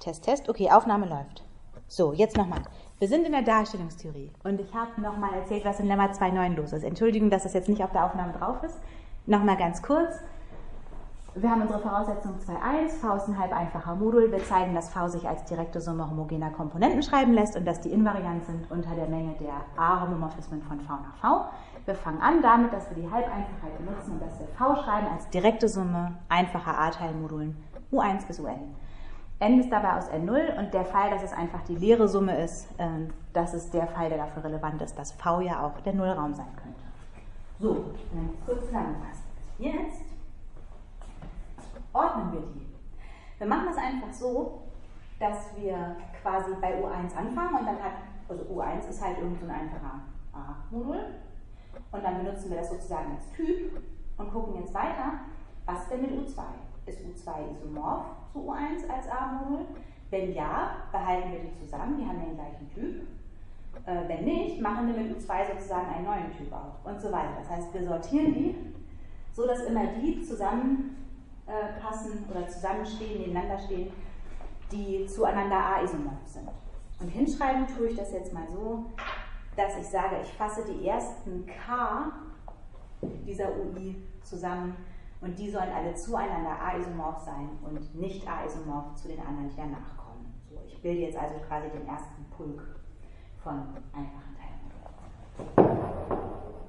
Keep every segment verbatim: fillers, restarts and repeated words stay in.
Test, Test. Okay, Aufnahme läuft. So, jetzt nochmal. Wir sind in der Darstellungstheorie und ich habe nochmal erzählt, was in Lemma zwei Punkt neun los ist. Entschuldigung, dass das jetzt nicht auf der Aufnahme drauf ist. Nochmal ganz kurz. Wir haben unsere Voraussetzung zwei Punkt eins. V ist ein halb einfacher Modul. Wir zeigen, dass V sich als direkte Summe homogener Komponenten schreiben lässt und dass die invariant sind unter der Menge der A-Homomorphismen von V nach V. Wir fangen an damit, dass wir die Halbeinfachheit benutzen und dass wir V schreiben als direkte Summe einfacher A-Teilmodulen U eins bis U n. N ist dabei aus N null und der Fall, dass es einfach die leere Summe ist, das ist der Fall, der dafür relevant ist, dass V ja auch der Nullraum sein könnte. So, dann kurz zusammenfassen. Jetzt ordnen wir die. Wir machen das einfach so, dass wir quasi bei U eins anfangen und dann hat, also U eins ist halt irgend so ein einfacher A-Modul und dann benutzen wir das sozusagen als Typ und gucken jetzt weiter, was denn mit U zwei? Ist U zwei isomorph zu U eins als A-Modul? Wenn ja, behalten wir die zusammen, die haben den gleichen Typ. Äh, wenn nicht, machen wir mit U zwei sozusagen einen neuen Typ auf und so weiter. Das heißt, wir sortieren die, so dass immer die zusammenpassen äh, oder zusammenstehen, nebeneinander stehen, die zueinander A-isomorph sind. Und hinschreiben tue ich das jetzt mal so, dass ich sage, ich fasse die ersten K dieser U I zusammen und die sollen alle zueinander A-isomorph sein und nicht A-isomorph zu den anderen, die danach kommen. So, ich bilde jetzt also quasi den ersten Pulk von einfachen Teilmodulen.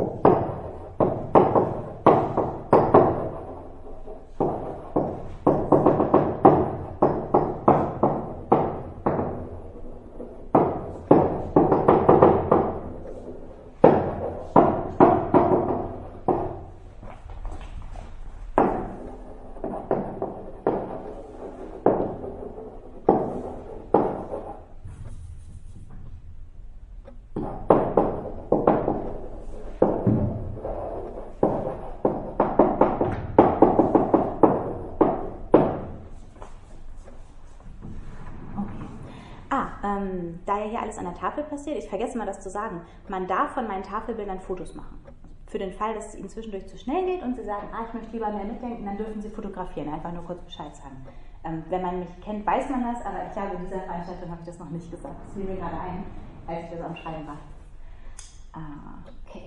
Da ja hier alles an der Tafel passiert, ich vergesse mal das zu sagen, man darf von meinen Tafelbildern Fotos machen. Für den Fall, dass es Ihnen zwischendurch zu schnell geht und Sie sagen, ah, ich möchte lieber mehr mitdenken, dann dürfen Sie fotografieren, einfach nur kurz Bescheid sagen. Ähm, wenn man mich kennt, weiß man das, aber ich glaube, in dieser Veranstaltung habe ich das noch nicht gesagt. Das fiel mir gerade ein, als ich das am Schreiben war. Ah, okay.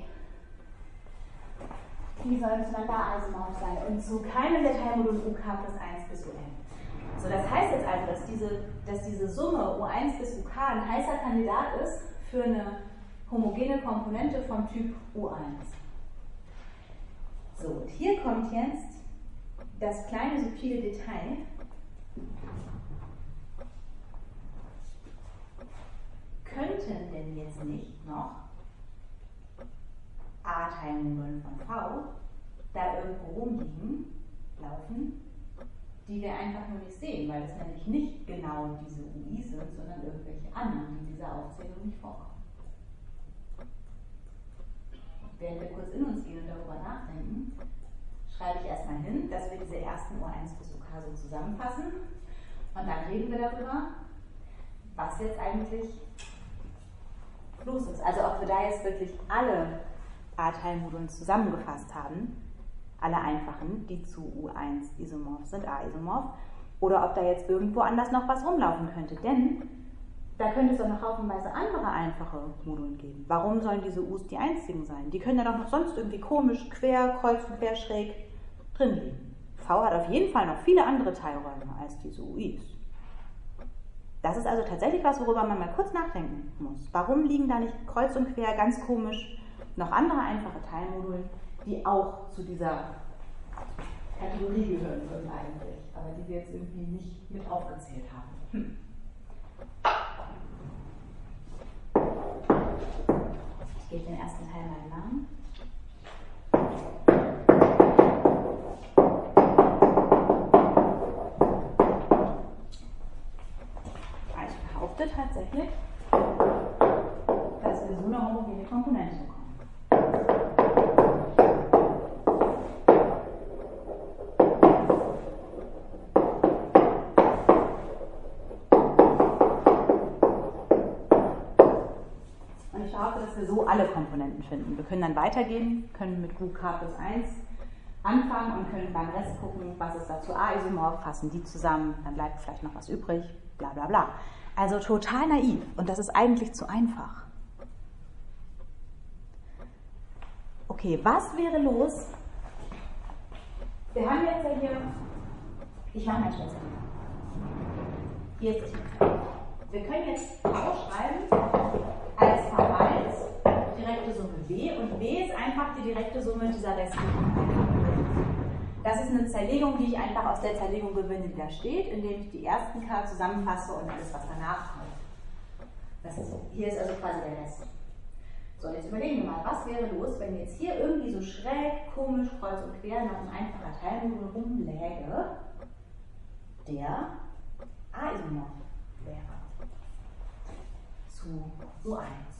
Die sollen zueinander isomorph sein und zu keinem der Teilmodule U K plus eins bis U n. So, das heißt jetzt also, dass diese, dass diese Summe U eins bis U K ein heißer Kandidat ist für eine homogene Komponente vom Typ U eins. So, und hier kommt jetzt das kleine subtile Detail. Könnten denn jetzt nicht noch A-Teilmodulen von V da irgendwo rumliegen, laufen, die wir einfach nur nicht sehen, weil es nämlich nicht genau diese U I sind, sondern irgendwelche anderen, die in dieser Aufzählung nicht vorkommen. Während wir kurz in uns gehen und darüber nachdenken, schreibe ich erstmal hin, dass wir diese ersten U eins bis U K so zusammenfassen und dann reden wir darüber, was jetzt eigentlich los ist. Also ob wir da jetzt wirklich alle A-Teilmodulen zusammengefasst haben, alle einfachen, die zu U eins isomorph sind, A-isomorph, oder ob da jetzt irgendwo anders noch was rumlaufen könnte. Denn da könnte es doch noch haufenweise andere einfache Modulen geben. Warum sollen diese U's die einzigen sein? Die können ja doch noch sonst irgendwie komisch, quer, kreuz und quer, schräg drin liegen. V hat auf jeden Fall noch viele andere Teilräume als diese U Is. Das ist also tatsächlich was, worüber man mal kurz nachdenken muss. Warum liegen da nicht kreuz und quer, ganz komisch, noch andere einfache Teilmodule, die auch zu dieser Kategorie gehören würden eigentlich, aber die wir jetzt irgendwie nicht mit aufgezählt haben. Hm. Ich gebe den ersten Teil meinen Namen. Ich behaupte tatsächlich, dass wir so eine homogene Komponente bekommen. Dass wir so alle Komponenten finden. Wir können dann weitergehen, können mit U K plus eins anfangen und können beim Rest gucken, was ist dazu A-isomorph, fassen die zusammen, dann bleibt vielleicht noch was übrig, bla bla bla. Also total naiv und das ist eigentlich zu einfach. Okay, was wäre los? Wir haben jetzt ja hier, ich mache mein Schwester. Hier ist es. Wir können jetzt ausschreiben als V eins direkte Summe W und W ist einfach die direkte Summe dieser restlichen. Das ist eine Zerlegung, die ich einfach aus der Zerlegung gewinne, die da steht, indem ich die ersten K zusammenfasse und alles, was danach kommt. Das ist, hier ist also quasi der Rest. So, jetzt überlegen wir mal, was wäre los, wenn jetzt hier irgendwie so schräg, komisch, kreuz und quer noch ein einfacher Teilmodul rumläge, der A-isomorph wäre zu U eins.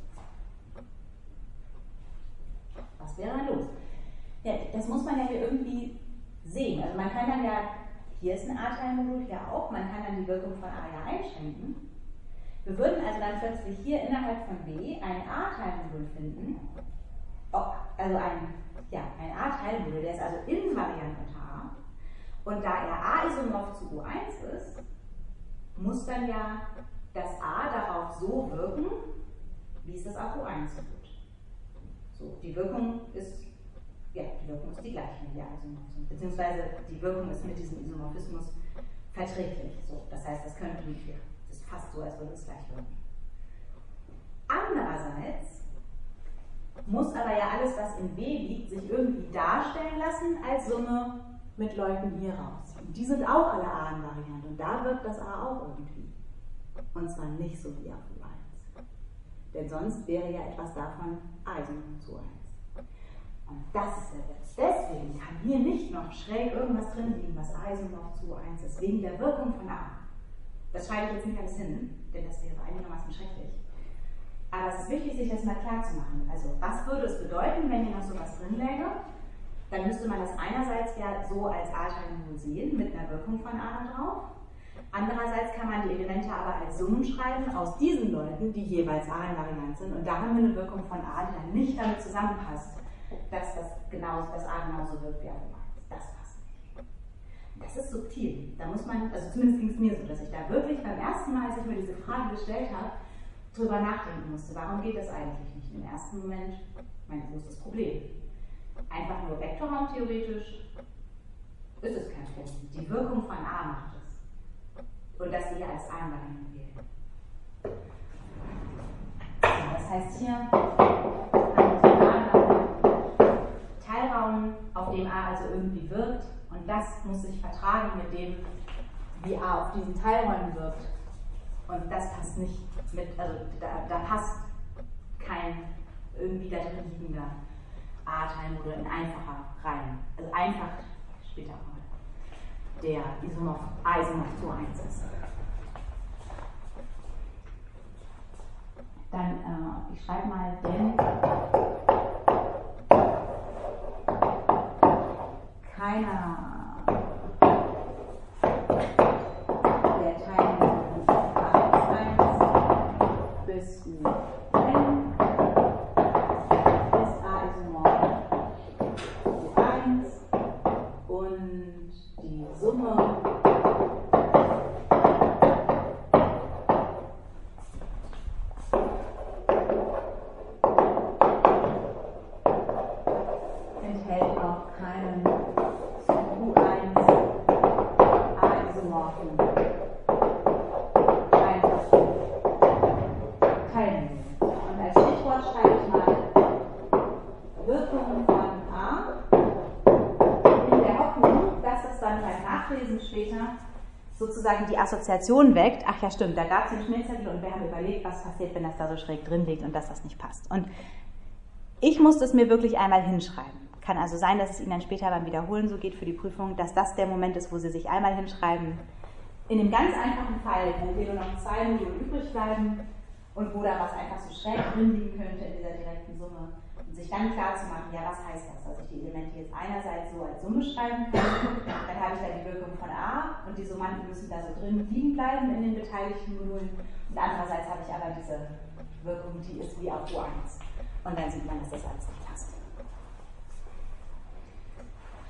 Was wäre dann los? Ja, das muss man ja hier irgendwie sehen. Also man kann dann ja, hier ist ein A-Teilmodul, hier auch, man kann dann die Wirkung von A ja einschränken. Wir würden also dann plötzlich hier innerhalb von W ein A-Teilmodul finden, oh, also ein, ja, ein A-Teilmodul, der ist also invariant unter A. Und da er A-isomorph zu U eins ist, muss dann ja das A darauf so wirken, wie es das auf U eins tut. So, die Wirkung ist, ja, die Wirkung ist die gleiche wie die A-isomorph sind, beziehungsweise die Wirkung ist mit diesem Isomorphismus verträglich. So, das heißt, das könnte nicht werden. Das ist fast so, als würde es gleich wirken. Andererseits muss aber ja alles, was in W liegt, sich irgendwie darstellen lassen als Summe mit Leuten hier raus. Und die sind auch alle A-invariant und da wirkt das A auch irgendwie. Und zwar nicht so wie auf U eins. Denn sonst wäre ja etwas davon A-isomorph zu U eins. Und das ist der Witz. Deswegen kann hier nicht noch schräg irgendwas drin liegen, was A-isomorph zu U eins ist, wegen der Wirkung von A. Das schreibe ich jetzt nicht alles hin, denn das wäre einigermaßen schrecklich. Aber es ist wichtig, sich das mal klar zu machen. Also, was würde es bedeuten, wenn hier noch sowas drin läge? Dann müsste man das einerseits ja so als A-Teilmodul sehen, mit einer Wirkung von A da drauf. Andererseits kann man die Elemente aber als Summen schreiben aus diesen Leuten, die jeweils A-invariant sind. Und da haben wir eine Wirkung von A, die dann nicht damit zusammenpasst, dass das, genau, das A genauso wirkt wie auf U eins. Das passt nicht. Das ist subtil. Da muss man, also zumindest ging es mir so, dass ich da wirklich beim ersten Mal, als ich mir diese Frage gestellt habe, drüber nachdenken musste. Warum geht das eigentlich nicht? Im ersten Moment, ich meine, wo ist das Problem? Einfach nur vektorraumtheoretisch ist es kein Problem. Die Wirkung von A macht es. Und das hier als A-invariant wählen. Das heißt hier, Teilraum, auf dem A also irgendwie wirkt, und das muss sich vertragen mit dem, wie A auf diesen Teilräumen wirkt. Und das passt nicht mit, also da, da passt kein irgendwie da drin liegender A-Teilmodul in einfacher rein. Also einfach später mal der Isomorph, A-isomorph zu eins ist. Dann, äh, ich schreibe mal, denn keiner der Teilmodule A eins bis U n ist A-isomorph U eins und die Summe enthält auch keinen U eins A-isomorphen Teilmodul. Und als Stichwort schreibe ich mal Wirkung von A in der Hoffnung, dass es dann beim Nachlesen später sozusagen die Assoziation weckt. Ach ja, stimmt, da gab es den Schmierzettel und wir haben überlegt, was passiert, wenn das da so schräg drin liegt und dass das nicht passt. Und ich musste es mir wirklich einmal hinschreiben. Kann also sein, dass es Ihnen dann später beim Wiederholen so geht für die Prüfung, dass das der Moment ist, wo Sie sich einmal hinschreiben. In dem ganz einfachen Fall, wo hier nur noch zwei Module übrig bleiben und wo da was einfach so schräg drin liegen könnte in dieser direkten Summe, und sich dann klar zu machen, ja, was heißt das, dass ich die Elemente jetzt einerseits so als Summe schreiben kann, dann habe ich da die Wirkung von A und die Summanden müssen da so drin liegen bleiben in den beteiligten Modulen, und andererseits habe ich aber diese Wirkung, die ist wie auf U eins. Und dann sieht man, dass das alles nicht passt.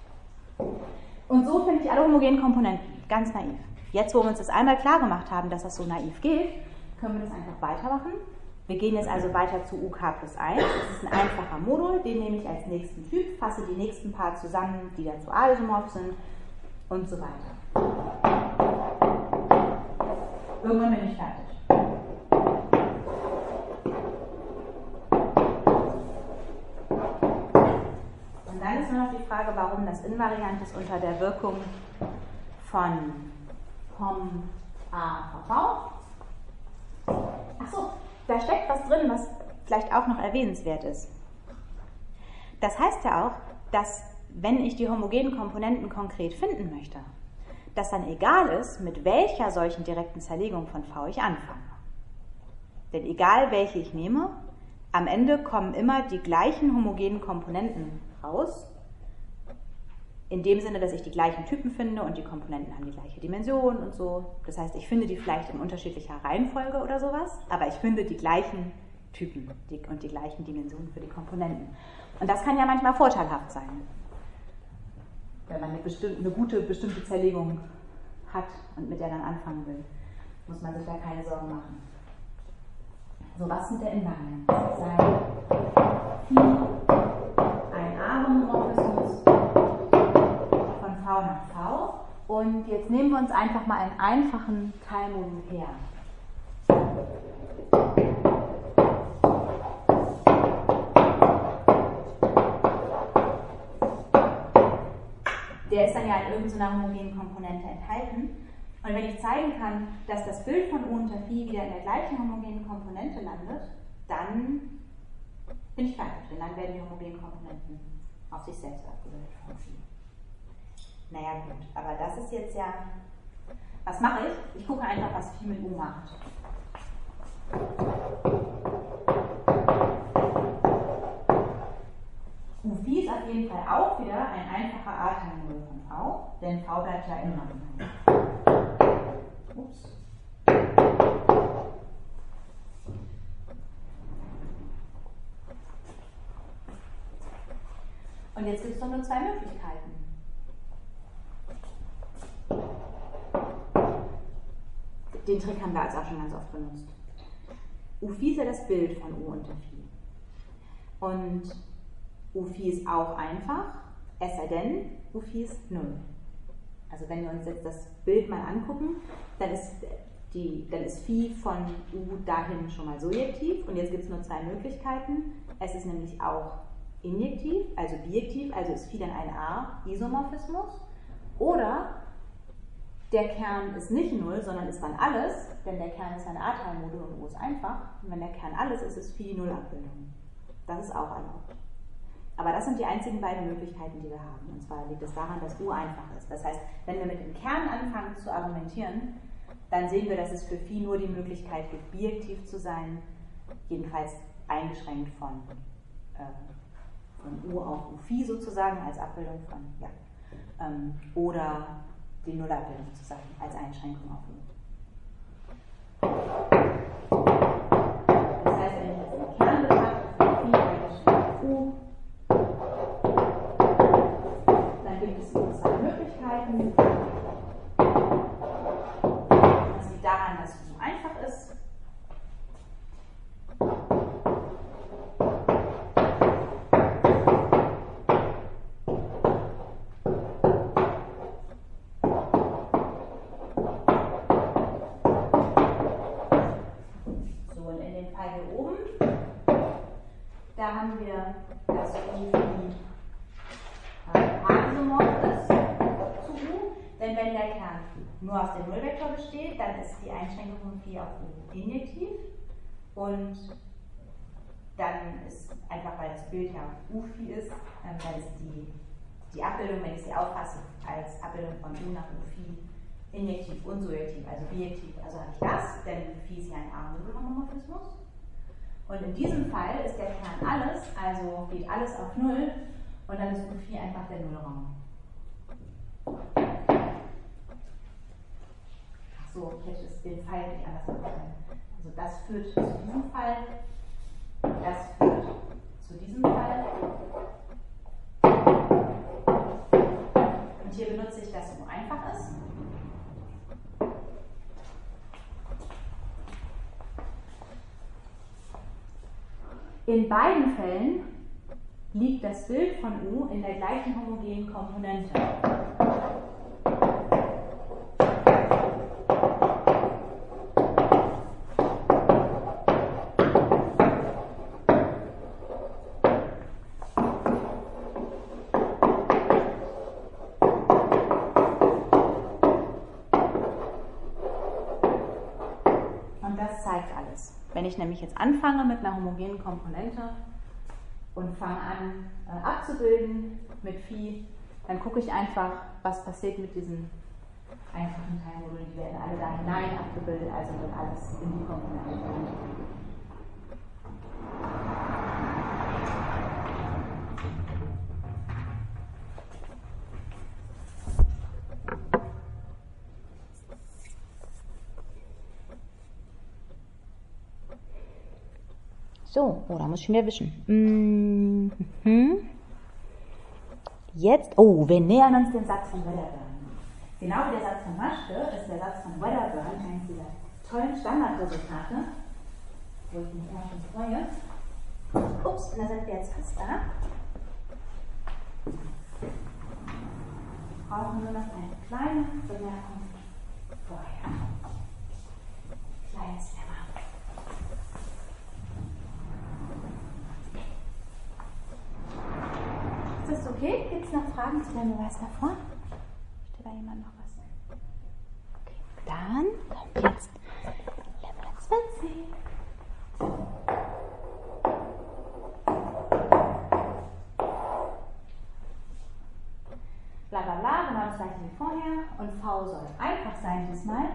Und so finde ich alle homogenen Komponenten, ganz naiv. Jetzt, wo wir uns das einmal klar gemacht haben, dass das so naiv geht, können wir das einfach weitermachen. Wir gehen jetzt also weiter zu U K plus eins. Das ist ein einfacher Modul, den nehme ich als nächsten Typ, fasse die nächsten paar zusammen, die dazu A-isomorph sind und so weiter. Irgendwann bin ich fertig. Und dann ist nur noch die Frage, warum das invariant ist unter der Wirkung von Pom A V V. Achso, da steckt was drin, was vielleicht auch noch erwähnenswert ist. Das heißt ja auch, dass, wenn ich die homogenen Komponenten konkret finden möchte, dass dann egal ist, mit welcher solchen direkten Zerlegung von V ich anfange. Denn egal welche ich nehme, am Ende kommen immer die gleichen homogenen Komponenten raus, in dem Sinne, dass ich die gleichen Typen finde und die Komponenten haben die gleiche Dimension und so. Das heißt, ich finde die vielleicht in unterschiedlicher Reihenfolge oder sowas, aber ich finde die gleichen Typen und die gleichen Dimensionen für die Komponenten. Und das kann ja manchmal vorteilhaft sein, wenn man eine, bestimmte, eine gute bestimmte Zerlegung hat und mit der dann anfangen will. Muss man sich da keine Sorgen machen. So, was mit der Invarianz? Sei Phi ein A-Homomorphismus von V nach V. Und jetzt nehmen wir uns einfach mal einen einfachen Teilmodul her. Der ist dann ja in irgendeiner homogenen Komponente enthalten. Und wenn ich zeigen kann, dass das Bild von U unter Phi wieder in der gleichen homogenen Komponente landet, dann bin ich fertig. Denn dann werden die homogenen Komponenten auf sich selbst abgebildet von Phi. Naja gut, aber das ist jetzt ja... Was mache ich? Ich gucke einfach, was Phi mit U macht. U Phi ist auf jeden Fall auch wieder ein einfacher A-Teilmodul von V, denn V bleibt ja immer gemein. Ups. Und jetzt gibt es doch nur zwei Möglichkeiten. Den Trick haben wir also auch schon ganz oft benutzt. U Phi ist ja das Bild von U unter Phi. Und U Phi ist auch einfach, es sei denn, U Phi ist null. Also wenn wir uns jetzt das Bild mal angucken, dann ist, die, dann ist Phi von U dahin schon mal surjektiv. Und jetzt gibt es nur zwei Möglichkeiten. Es ist nämlich auch injektiv, also bijektiv, also ist Phi dann ein A-Isomorphismus. Oder der Kern ist nicht null, sondern ist dann alles, denn der Kern ist ein A-Teilmodul und U ist einfach. Und wenn der Kern alles ist, ist Phi die Nullabbildung. Das ist auch erlaubt. Aber das sind die einzigen beiden Möglichkeiten, die wir haben. Und zwar liegt es daran, dass U einfach ist. Das heißt, wenn wir mit dem Kern anfangen zu argumentieren, dann sehen wir, dass es für Phi nur die Möglichkeit gibt, bijektiv zu sein, jedenfalls eingeschränkt von, äh, von U auf U Phi sozusagen als Abbildung von, ja, ähm, oder die Nullabbildung zu sein als Einschränkung auf U. Das heißt, wenn ich jetzt den Kern betrachte, Phi eingeschränkt auf U, dann gibt es nur zwei Möglichkeiten. Das liegt daran, dass U einfach ist. So, und in dem Fall hier oben, da haben wir das U Phi A-Isomorph ist zu U, denn wenn der Kern nur aus dem Nullvektor besteht, dann ist die Einschränkung Phi auf U injektiv und dann ist einfach, weil das Bild ja auf U Phi ist, ähm, dann ist die, die Abbildung, wenn ich sie auffasse, als Abbildung von U nach U Phi injektiv und surjektiv, also bijektiv. Also habe ich das, denn Phi ist ja ein A-Modul-Homomorphismus. Und in diesem Fall ist der Kern alles, also geht alles auf Null und dann ist U Phi einfach der Nullraum. Achso, ich hätte den Fall nicht anders darstellen. Also das führt zu diesem Fall, das führt zu diesem Fall. Und hier benutze ich das, wo einfach ist. In beiden Fällen liegt das Bild von U in der gleichen homogenen Komponente. Und das zeigt alles. Wenn ich nämlich jetzt anfange mit einer homogenen Komponente und fange an äh, abzubilden mit Phi, dann gucke ich einfach, was passiert mit diesen einfachen Teilmodulen. Die werden alle da hinein abgebildet, also wird alles in die Komponente rein. So, oh, da muss ich schon wieder wischen. Mhm. Jetzt, oh, wir nähern uns dem Satz von Wedderburn. Genau wie der Satz von Maschke ist der Satz von Wedderburn eines dieser tollen Standardresultate, wo ich mich immer schon freue. Ups, und da sind wir jetzt fast da. Wir brauchen nur noch eine kleine Bemerkung vorher. Kleines Lemma. Ist das okay? Gibt es noch Fragen zu dem Beweis davor? Steht da jemand noch was? Okay, dann kommt jetzt Lemma zwanzig. Bla bla bla, genau das gleiche wie vorher. Und V soll einfach sein diesmal.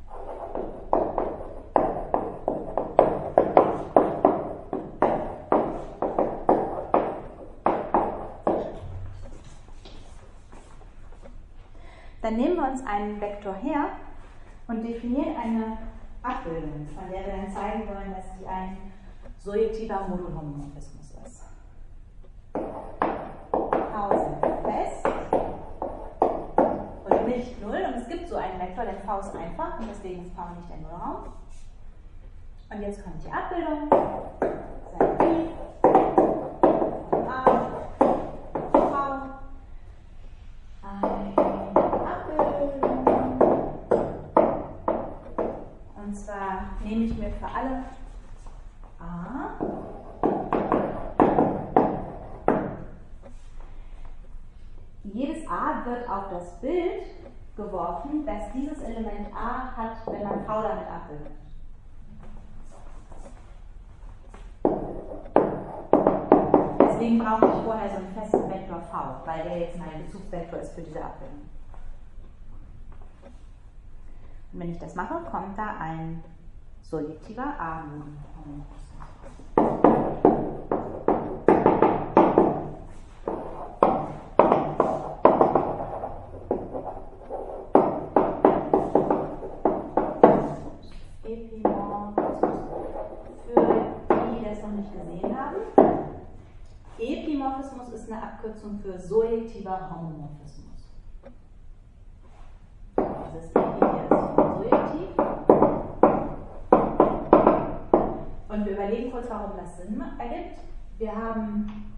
Dann nehmen wir uns einen Vektor her und definieren eine Abbildung, von der wir dann zeigen wollen, dass die ein surjektiver Modulhomomorphismus ist. V sind fest und nicht null. Und es gibt so einen Vektor, der V ist einfach und deswegen ist V nicht der Nullraum. Und jetzt kommt die Abbildung. Sein I, A, V, ein. Und zwar nehme ich mir für alle A jedes A wird auf das Bild geworfen, das dieses Element A hat, wenn man V damit abbildet. Deswegen brauche ich vorher so einen festen Vektor V, weil der jetzt mein Bezugsvektor ist für diese Abbildung. Und wenn ich das mache, kommt da ein surjektiver A-Modulhomomorphismus. Epimorphismus, für die, die das noch nicht gesehen haben. Epimorphismus ist eine Abkürzung für surjektiver Homomorphismus. Das ist Epi hier surjektiv. Und wir überlegen kurz, warum das Sinn ergibt. Wir haben,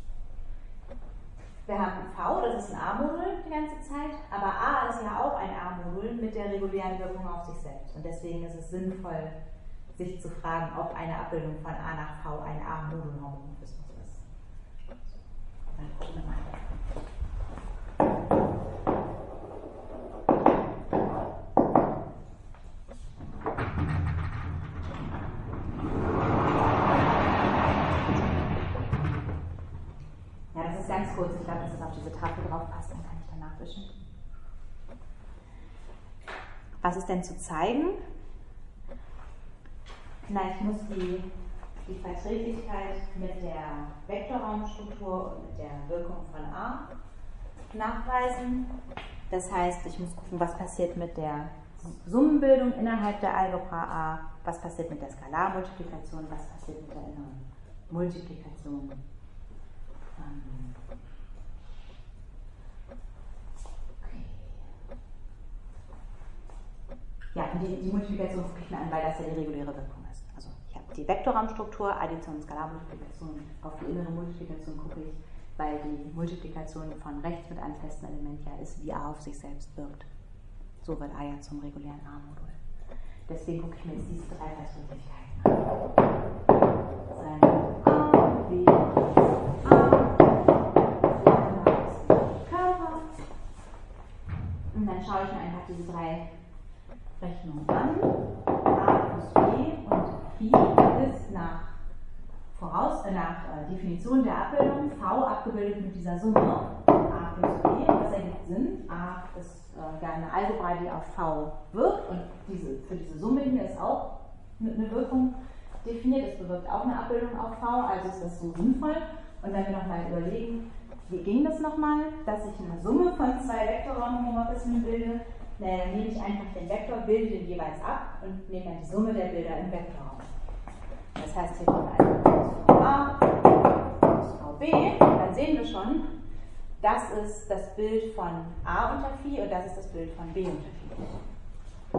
wir haben V, das ist ein A-Modul die ganze Zeit, aber A ist ja auch ein A-Modul mit der regulären Wirkung auf sich selbst. Und deswegen ist es sinnvoll, sich zu fragen, ob eine Abbildung von A nach V ein A-Modul-Homomorphismus ist. Dann gucken wir mal. Ganz kurz, ich glaube, dass es auf diese Tafel drauf passt, dann kann ich danach wischen. Was ist denn zu zeigen? Na, ich muss die, die Verträglichkeit mit der Vektorraumstruktur und mit der Wirkung von A nachweisen. Das heißt, ich muss gucken, was passiert mit der Summenbildung innerhalb der Algebra A, was passiert mit der Skalarmultiplikation, was passiert mit der inneren Multiplikation. Ja, und die, die Multiplikation gucke ich mir an, weil das ja die reguläre Wirkung ist. Also ich habe die Vektorraumstruktur, Addition und Skalarmultiplikation. Auf die innere Multiplikation gucke ich, weil die Multiplikation von rechts mit einem festen Element ja ist, wie A auf sich selbst wirkt. So wird A ja zum regulären A-Modul. Deswegen gucke ich mir jetzt diese drei Verträglichkeiten an. Seine A, B, A, Körper. Und dann schaue ich mir einfach diese drei Rechnungen an. A plus B und Phi ist nach, Voraus, äh, nach äh, Definition der Abbildung V abgebildet mit dieser Summe A plus B. Was ergibt Sinn? A ist äh, ja eine Algebra, die auf V wirkt, und diese, für diese Summe hier ist auch eine Wirkung definiert. Es bewirkt auch eine Abbildung auf V, also ist das so sinnvoll. Und wenn wir nochmal überlegen, wie ging das nochmal, dass ich eine Summe von zwei Vektorraumhomomorphismen bilde, na, dann nehme ich einfach den Vektor, bilde den jeweils ab und nehme dann die Summe der Bilder im Vektorraum. Das heißt, hier kommt also V A plus V B, dann sehen wir schon, das ist das Bild von A unter Phi und das ist das Bild von B unter Phi.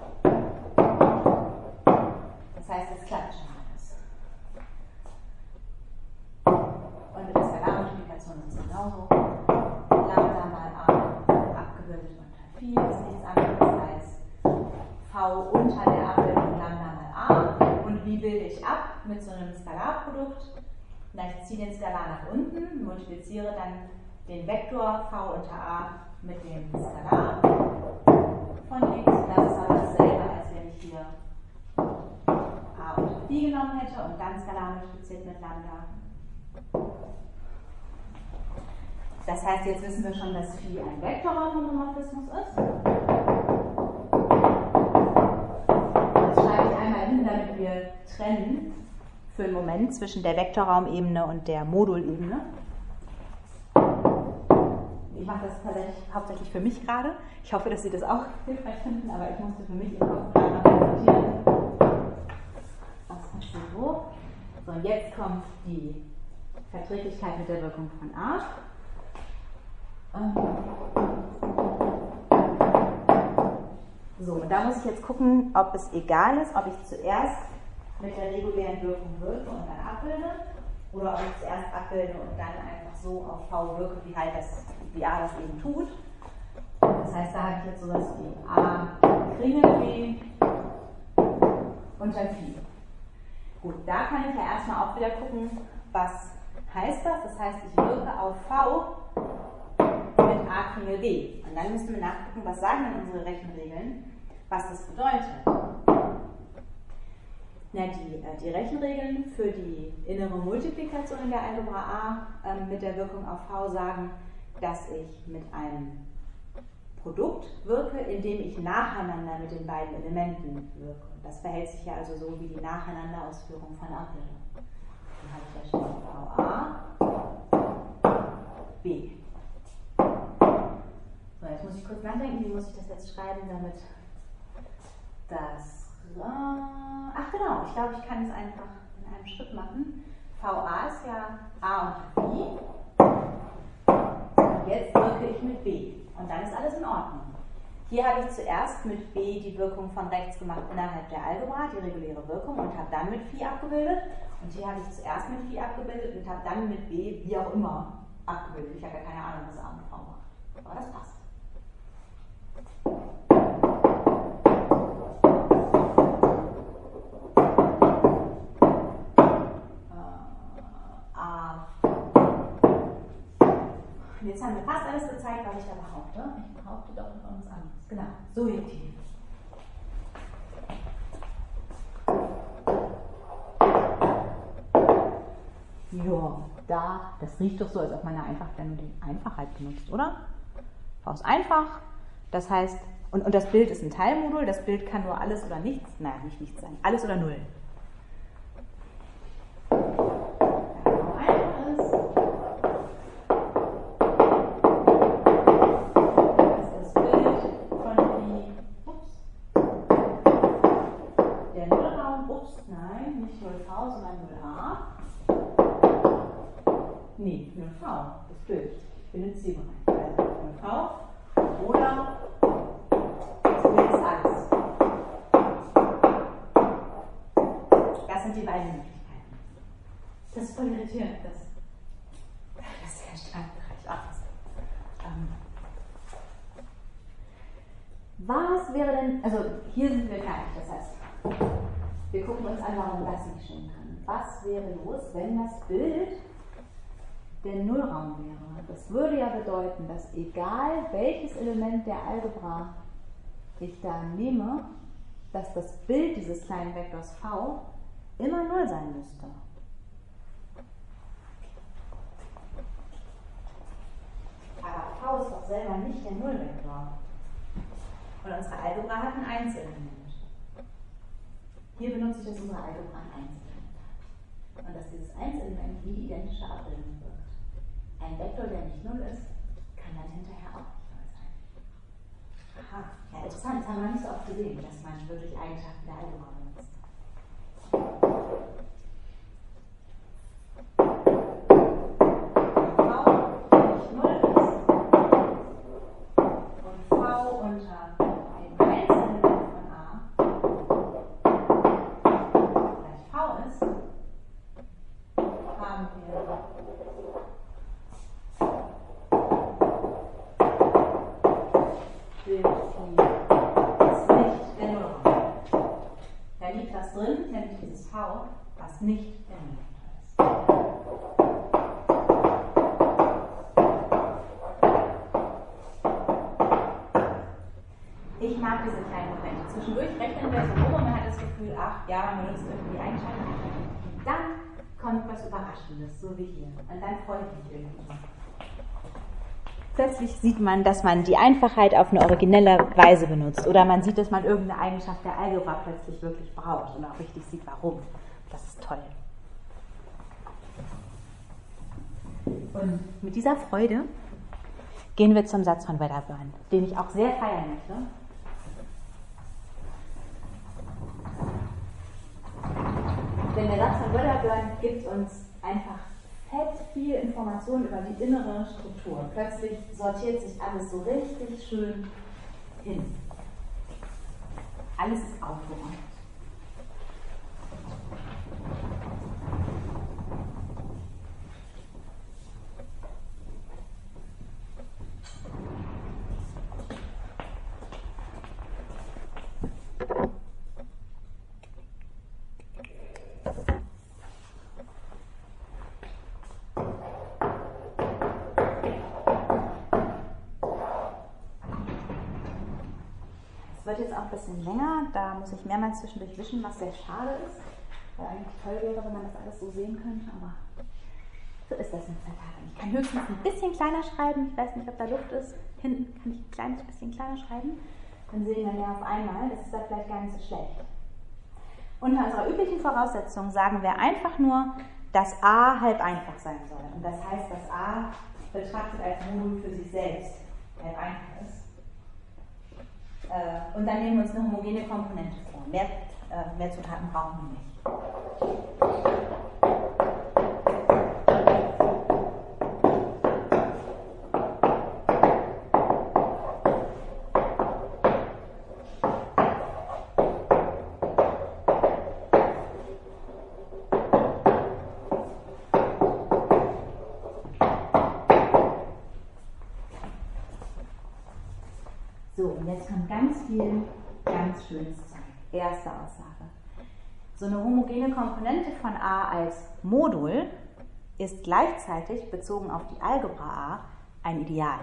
Das heißt, das klappt schon alles. Und mit der Skalarmultiplikation ist es genauso. Lambda mal A abgebildet unter Phi ist nichts anderes als V unter der Abbildung Lambda mal A. Und wie bilde ich ab? Mit so einem Skalarprodukt. Na, ich ziehe den Skalar nach unten, multipliziere dann den Vektor V unter A mit dem Skalar von links. Das ist aber dasselbe, als wenn ich hier A unter Phi genommen hätte und dann Skalar multipliziert mit Lambda. Das heißt, jetzt wissen wir schon, dass Phi ein Vektorraumhomomorphismus ist. Das schreibe ich einmal hin, damit wir trennen für einen Moment zwischen der Vektorraumebene und der Modulebene. Ich mache das tatsächlich hauptsächlich für mich gerade. Ich hoffe, dass Sie das auch hilfreich finden, aber ich musste für mich im Kopf gerade noch präsentieren. Was passiert wo? So, und jetzt kommt die Verträglichkeit mit der Wirkung von A. So, und da muss ich jetzt gucken, ob es egal ist, ob ich zuerst mit der regulären Wirkung wirke und dann abbilde, oder ob ich zuerst abbilde und dann einfach so auf V wirke, wie halt das, wie A das eben tut. Das heißt, da habe ich jetzt sowas wie A Kringel B unter Phi. Gut, da kann ich ja erstmal auch wieder gucken, was heißt das? Das heißt, ich wirke auf V mit A Kringel B. Und dann müssen wir nachgucken, was sagen denn unsere Rechenregeln, was das bedeutet. Ja, die, die Rechenregeln für die innere Multiplikation in der Algebra A äh, mit der Wirkung auf V sagen, dass ich mit einem Produkt wirke, indem ich nacheinander mit den beiden Elementen wirke. Und das verhält sich ja also so wie die Nacheinanderausführung von Abbildung. Dann habe ich ja schon V A, B. So, jetzt muss ich kurz nachdenken, wie muss ich das jetzt schreiben, damit das... Ach genau, ich glaube, ich kann es einfach in einem Schritt machen. V A ist ja A unter Phi. Und jetzt wirke ich mit B. Und dann ist alles in Ordnung. Hier habe ich zuerst mit B die Wirkung von rechts gemacht innerhalb der Algebra, die reguläre Wirkung, und habe dann mit Phi abgebildet. Und hier habe ich zuerst mit Phi abgebildet und habe dann mit B, wie auch immer, abgebildet. Ich habe ja keine Ahnung, was A und V macht. Aber das passt. Jetzt haben wir fast alles gezeigt, was ich da behaupte. Ich behaupte doch noch irgendwas anderes. Genau, Surjektiv. Ja, da, das riecht doch so, als ob man da einfach dann nur die Einfachheit benutzt, oder? V ist einfach, das heißt, und, und das Bild ist ein Teilmodul, das Bild kann nur alles oder nichts, nein, nicht nichts sein, alles oder null. Nee, null V, das Bild. Ich bin in C bereit. Also null V oder das Bild ist alles. die beiden Möglichkeiten. Das ist voll irritierend. Das, das ist der Streitbereich. Ach, das, ähm, was wäre denn, also hier sind wir fertig, das heißt, wir gucken uns an, warum das nicht stehen kann. Was wäre los, wenn das Bild der Nullraum wäre? Das würde ja bedeuten, dass egal welches Element der Algebra ich da nehme, dass das Bild dieses kleinen Vektors v immer null sein müsste. Aber v ist doch selber nicht der Nullvektor. Und unsere Algebra hat ein Einzelement. Hier benutze ich, dass unsere Algebra ein Einzelement hat. Und dass dieses Einzelement wie identische Abbildung wirkt. Ein Vektor, der nicht null ist, kann dann hinterher auch nicht null sein. Aha, ja, interessant, das haben wir nicht so oft gesehen, dass man wirklich Eigenschaften der Algebra benutzt. Was nicht der Nullvektor ist. Ich mag diese kleinen Momente. Zwischendurch rechnen wir so rum und man hat das Gefühl, ach ja, man benutzt irgendwie Eigenschaften. Und dann kommt was Überraschendes, so wie hier. Und dann freue ich mich irgendwie. Plötzlich sieht man, dass man die Einfachheit auf eine originelle Weise benutzt. Oder man sieht, dass man irgendeine Eigenschaft der Algebra plötzlich wirklich braucht und auch richtig sieht, warum. Das ist toll. Und mit dieser Freude gehen wir zum Satz von Wedderburn, den ich auch sehr feiern möchte. Denn der Satz von Wedderburn gibt uns einfach fett viel Information über die innere Struktur. Plötzlich sortiert sich alles so richtig schön hin. Alles ist aufgeräumt. Es wird jetzt auch ein bisschen länger, da muss ich mehrmals zwischendurch wischen, was sehr schade ist, weil eigentlich toll wäre, wenn man das alles so sehen könnte, aber so ist das mit Zertagen. Ich kann höchstens ein bisschen kleiner schreiben, ich weiß nicht, ob da Luft ist, hinten kann ich ein kleines bisschen kleiner schreiben, dann sehen wir mehr auf einmal, das ist da vielleicht gar nicht so schlecht. Unter unserer üblichen Voraussetzung sagen wir einfach nur, dass a halb einfach sein soll. Und das heißt, dass a betrachtet als Modul für sich selbst halb einfach ist. Und dann nehmen wir uns eine homogene Komponente vor. Mehr, äh, mehr Zutaten brauchen wir nicht. So, und jetzt kommt ganz viel, ganz schönes Zeug. Erste Aussage. So eine homogene Komponente von A als Modul ist gleichzeitig, bezogen auf die Algebra A, ein Ideal.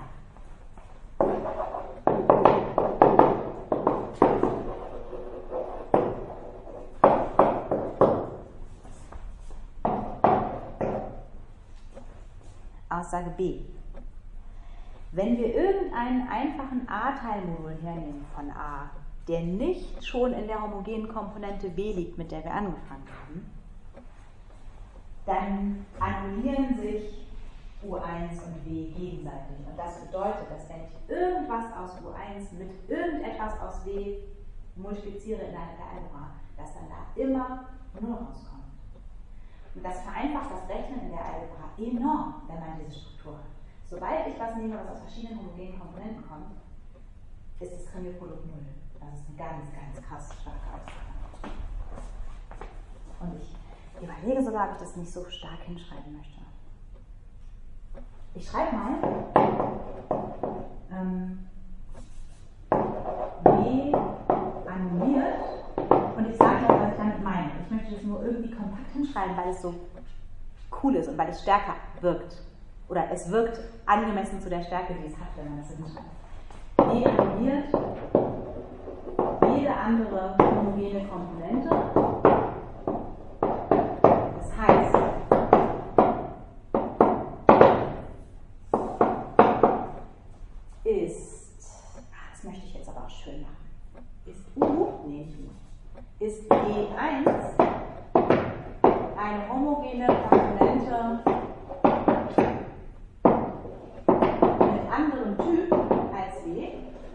Aussage B. Wenn wir irgendeinen einfachen A-Teilmodul hernehmen von A, der nicht schon in der homogenen Komponente B liegt, mit der wir angefangen haben, dann annullieren sich U eins und W gegenseitig. Und das bedeutet, dass wenn ich irgendwas aus U eins mit irgendetwas aus W multipliziere innerhalb der Algebra, dass dann da immer null rauskommt. Und das vereinfacht das Rechnen in der Algebra enorm, wenn man diese Struktur hat. Sobald ich was nehme, was aus verschiedenen homogenen Komponenten kommt, ist das Trimmelprodukt null. Das ist eine ganz, ganz krass starke Aussage. Und ich überlege sogar, ob ich das nicht so stark hinschreiben möchte. Ich schreibe mal ähm, W annulliert und ich sage noch, was ich damit meine. Ich möchte das nur irgendwie kompakt hinschreiben, weil es so cool ist und weil es stärker wirkt. Oder es wirkt angemessen zu der Stärke, die es hat, wenn man das hinschreibt. W annulliert jede andere homogene Komponente. Das heißt, ist, das möchte ich jetzt aber auch schön machen, ist U, nee, nicht U, ist G eins eine homogene Komponente mit anderem Typ als W.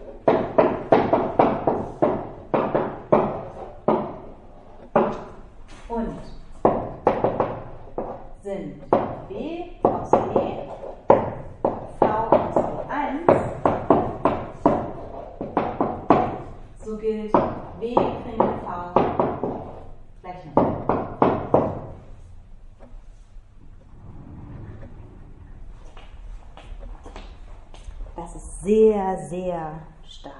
Und sind W aus E, V aus W eins, so gilt W Kringel V gleich null. Das ist sehr, sehr stark.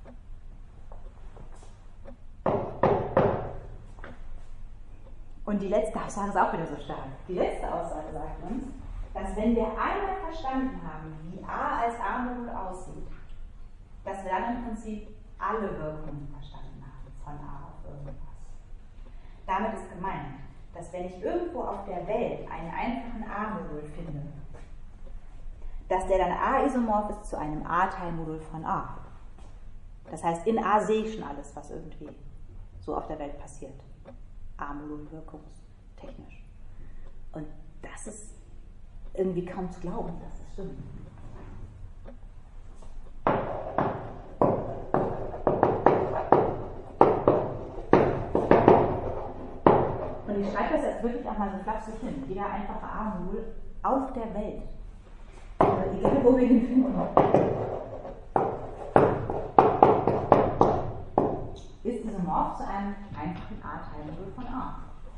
Und die letzte Aussage ist auch wieder so stark. Die letzte Aussage sagt uns, dass wenn wir einmal verstanden haben, wie A als A-Modul aussieht, dass wir dann im Prinzip alle Wirkungen verstanden haben von A auf irgendwas. Damit ist gemeint, dass wenn ich irgendwo auf der Welt einen einfachen A-Modul finde, dass der dann A-isomorph ist zu einem A-Teilmodul von A. Das heißt, in A sehe ich schon alles, was irgendwie so auf der Welt passiert. A-Modul wirkungstechnisch. Und das ist irgendwie kaum zu glauben, dass das stimmt. Und ich schreibe das jetzt wirklich auch mal so flapsig hin. Jeder einfache A-Modul auf der Welt. Oder egal, wo wir ihn finden. Ist isomorph zu einem einfachen A-Teilmodul von A.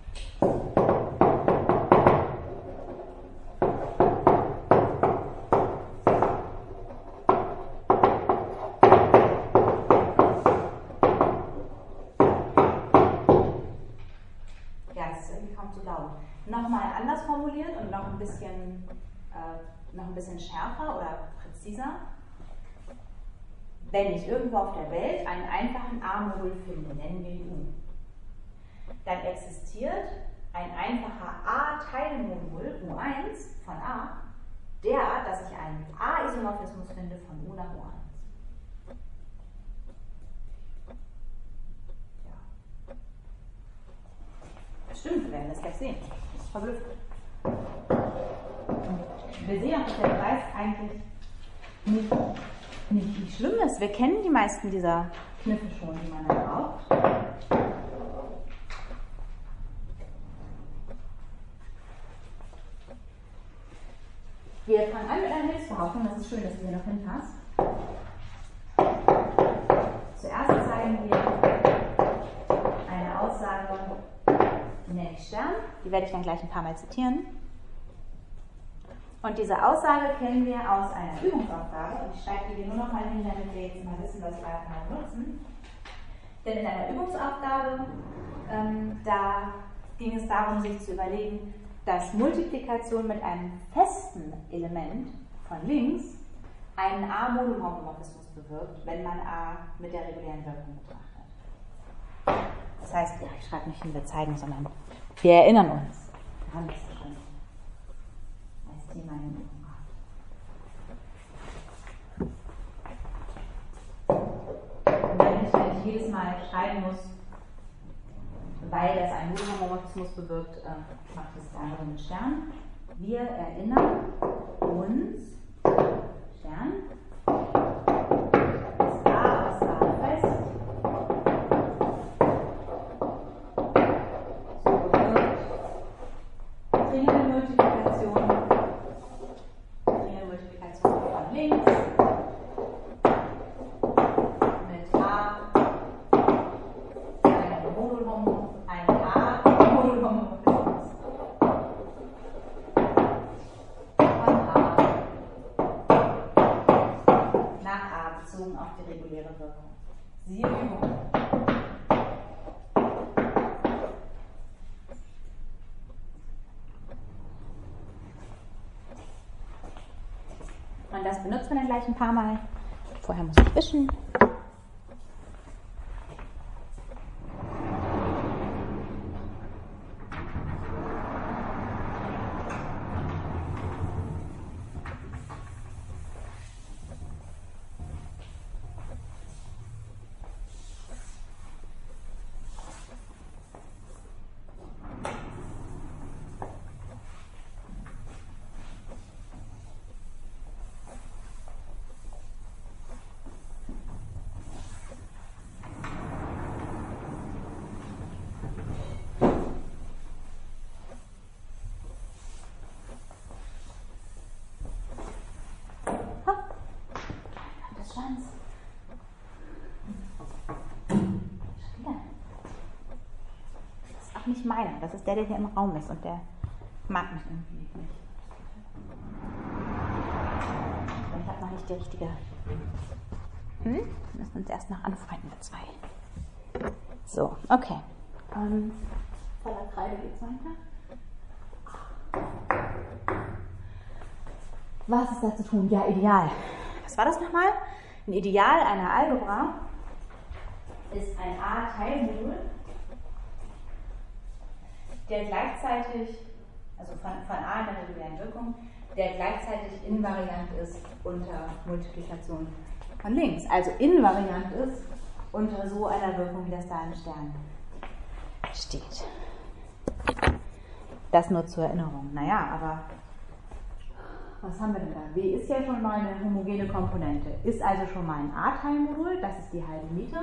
Ja, das ist irgendwie kaum zu glauben. Nochmal anders formuliert und noch ein bisschen, äh, noch ein bisschen schärfer oder präziser. Wenn ich irgendwo auf der Welt einen einfachen A-Modul finde, nennen wir ihn U, dann existiert ein einfacher A-Teilmodul U eins von A, derart, dass ich einen A-Isomorphismus finde von U nach U eins. Ja. Das stimmt, wir werden das gleich sehen. Das ist verblüffend. Wir sehen auch, dass der Beweis eigentlich nicht Nicht, nicht schlimm ist. Wir kennen die meisten dieser Kniffe schon, die man dann braucht. Wir fangen an mit einer Hilfsbehauptung. Das ist schön, dass du hier noch hinpasst. Zuerst zeigen wir eine Aussage, die nenne ich Stern. Die werde ich dann gleich ein paar Mal zitieren. Und diese Aussage kennen wir aus einer Übungsaufgabe. Und ich schreibe die hier nur noch mal hin, damit wir jetzt mal wissen, was wir einfach nutzen. Denn in einer Übungsaufgabe, ähm, da ging es darum, sich zu überlegen, dass Multiplikation mit einem festen Element von links einen A-Modul-Homomorphismus bewirkt, wenn man A mit der regulären Wirkung betrachtet. Das heißt, ja, ich schreibe nicht hin, wir zeigen, sondern wir erinnern uns. Wir haben das ja schon. Thema in Übung hat. Und wenn ich, wenn ich jedes Mal schreiben muss, weil das einen Modulhomomorphismus bewirkt, äh, macht das der andere mit Stern. Wir erinnern uns, Stern, ist A aus A fest, so bewirkt Tringelmultiplikation. Von links mit A einem Modulhomomorphismus, einem A-Modulhomomorphismus das benutzen wir dann gleich ein paar Mal. Vorher muss ich wischen. Das ist auch nicht meiner, das ist der, der hier im Raum ist und der mag mich irgendwie nicht. Ich habe noch nicht die richtige. Hm? Wir müssen uns erst noch anfreunden, wir zwei. So, okay. Ähm, voller Kreide geht's weiter. Was ist da zu tun? Ja, Ideal. Was war das nochmal? Ein Ideal einer Algebra ist ein A-Teilmodul, der gleichzeitig, also von, von A in der regulären Wirkung, der gleichzeitig invariant ist unter Multiplikation von links. Also invariant ist unter so einer Wirkung, wie das da im Stern steht. Das nur zur Erinnerung. Naja, aber was haben wir denn da? W ist ja schon mal eine homogene Komponente. Ist also schon mal ein A-Teilmodul, das ist die halbe Miete,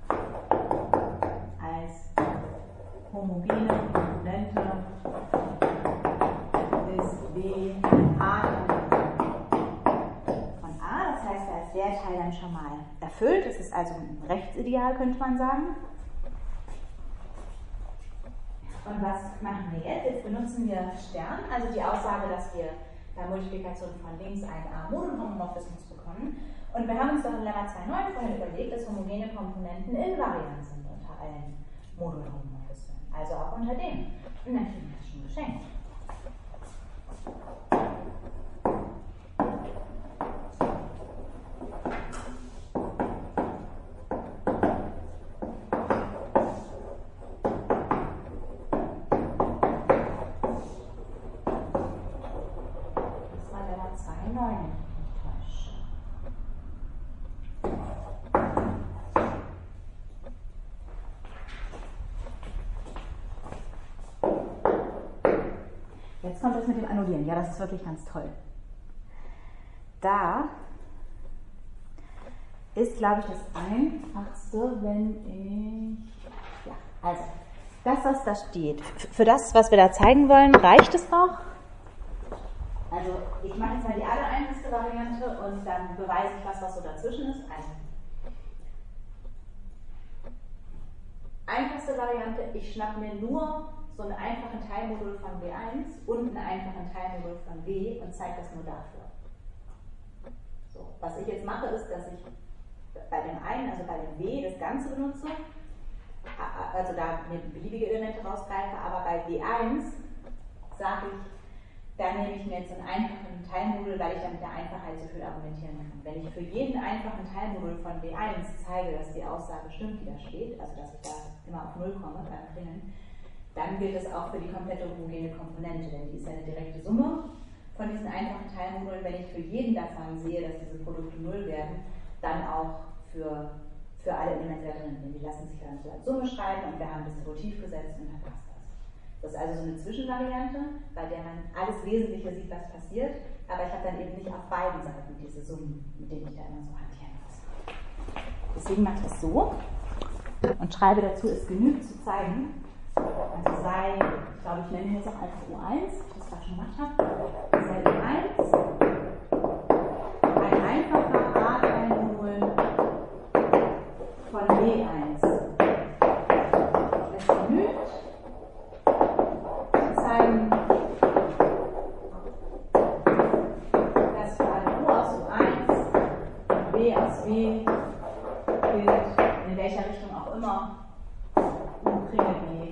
als homogene Komponente ist W ein A-Teilmodul von A. Das heißt, da ist der Teil dann schon mal erfüllt. Es ist also ein Rechtsideal, könnte man sagen. Und was machen wir jetzt? Jetzt benutzen wir Stern, also die Aussage, dass wir bei Multiplikation von links einen A-Modulhomomorphismus bekommen. Und wir haben uns doch in Lemma zwei Punkt neun vorhin überlegt, dass homogene Komponenten invariant sind unter allen Modulhomomorphismen. Also auch unter dem. Und dann kriegen wir das schon geschenkt. Jetzt kommt das mit dem Annullieren. Ja, das ist wirklich ganz toll. Da ist, glaube ich, das Einfachste, wenn ich... Ja, also, das, was da steht, für das, was wir da zeigen wollen, reicht es noch? Also, ich mache jetzt mal die allereinfachste Variante und dann beweise ich was, was so dazwischen ist. Also, einfachste Variante, ich schnappe mir nur so einen einfachen Teilmodul von W eins und einen einfachen Teilmodul von W und zeige das nur dafür. So, was ich jetzt mache, ist, dass ich bei dem einen, also bei dem W, das Ganze benutze, also da mir beliebige Elemente rausgreife, aber bei W eins sage ich, da nehme ich mir jetzt einen einfachen Teilmodul, weil ich dann mit der Einfachheit so viel argumentieren kann. Wenn ich für jeden einfachen Teilmodul von W eins zeige, dass die Aussage stimmt, die da steht, also dass ich da immer auf null komme beim Klingeln, dann gilt das auch für die komplette homogene Komponente, denn die ist ja eine direkte Summe von diesen einfachen Teilmodulen. Wenn ich für jeden davon sehe, dass diese Produkte null werden, dann auch für, für alle Elemente da drin. Denn die lassen sich dann so als Summe schreiben und wir haben Distributiv gesetzt und dann passt das. Das ist also so eine Zwischenvariante, bei der man alles Wesentliche sieht, was passiert, aber ich habe dann eben nicht auf beiden Seiten diese Summen, mit denen ich da immer so hantieren muss. Deswegen mache ich das so und schreibe dazu, es genügt zu zeigen, also sei, ich glaube, ich nenne ihn jetzt auch einfach U eins, wie ich das gerade schon gemacht habe, sei U eins ein einfacher A-Teilmodul von W eins. Es genügt zu zeigen, dass für alle U aus U eins und W aus W gilt, in welcher Richtung auch immer, U kriege W.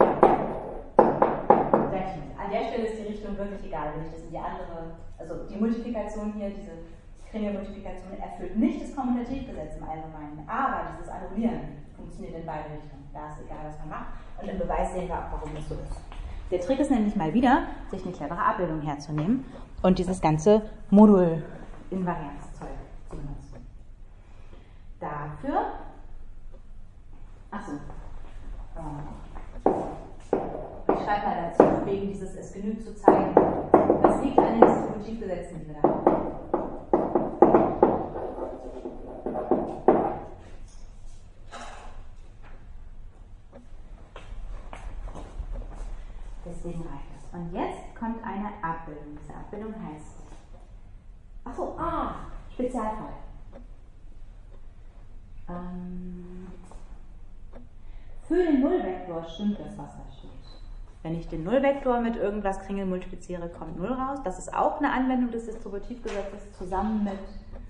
An der Stelle ist die Richtung wirklich egal, wenn ich das in die andere, also die Multiplikation hier, diese Kringelmultiplikation erfüllt nicht das Kommutativgesetz im Allgemeinen, aber dieses Annullieren funktioniert in beide Richtungen. Da ist egal, was man macht. Und im Beweis sehen wir auch, warum das so ist. Der Trick ist nämlich mal wieder, sich eine clevere Abbildung herzunehmen und dieses ganze Modul-Invarianzzeug zu benutzen. Dafür, achso, ich schreibe mal dazu, wegen dieses, es genügt zu zeigen, das liegt an den Distributivgesetzen, die wir da haben. Deswegen reicht das. Und jetzt kommt eine Abbildung. Diese Abbildung heißt, achso, ah, Spezialfall. Ähm, für den Nullvektor stimmt das, was da steht. Wenn ich den Nullvektor mit irgendwas Kringel multipliziere, kommt null raus. Das ist auch eine Anwendung des Distributivgesetzes zusammen mit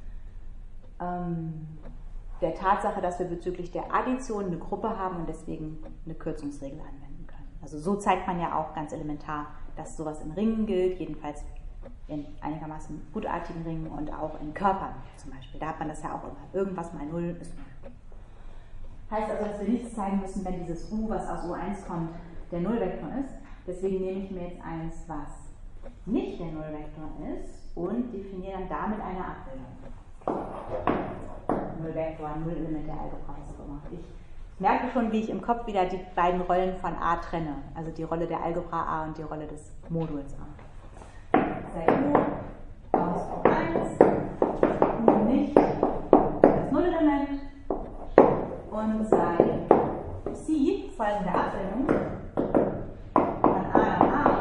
ähm, der Tatsache, dass wir bezüglich der Addition eine Gruppe haben und deswegen eine Kürzungsregel anwenden können. Also so zeigt man ja auch ganz elementar, dass sowas in Ringen gilt, jedenfalls in einigermaßen gutartigen Ringen und auch in Körpern zum Beispiel. Da hat man das ja auch immer. Irgendwas mal null ist null. Heißt also, dass wir nichts zeigen müssen, wenn dieses U, was aus U eins kommt, der Nullvektor ist. Deswegen nehme ich mir jetzt eins, was nicht der Nullvektor ist und definiere dann damit eine Abbildung. Nullvektor, Nullelement der Algebra, was auch immer. Ich merke schon, wie ich im Kopf wieder die beiden Rollen von A trenne. Also die Rolle der Algebra A und die Rolle des Moduls A. Sei U aus U eins, U nicht das Nullelement und sei Psi, folgende Abbildung, von A nach A.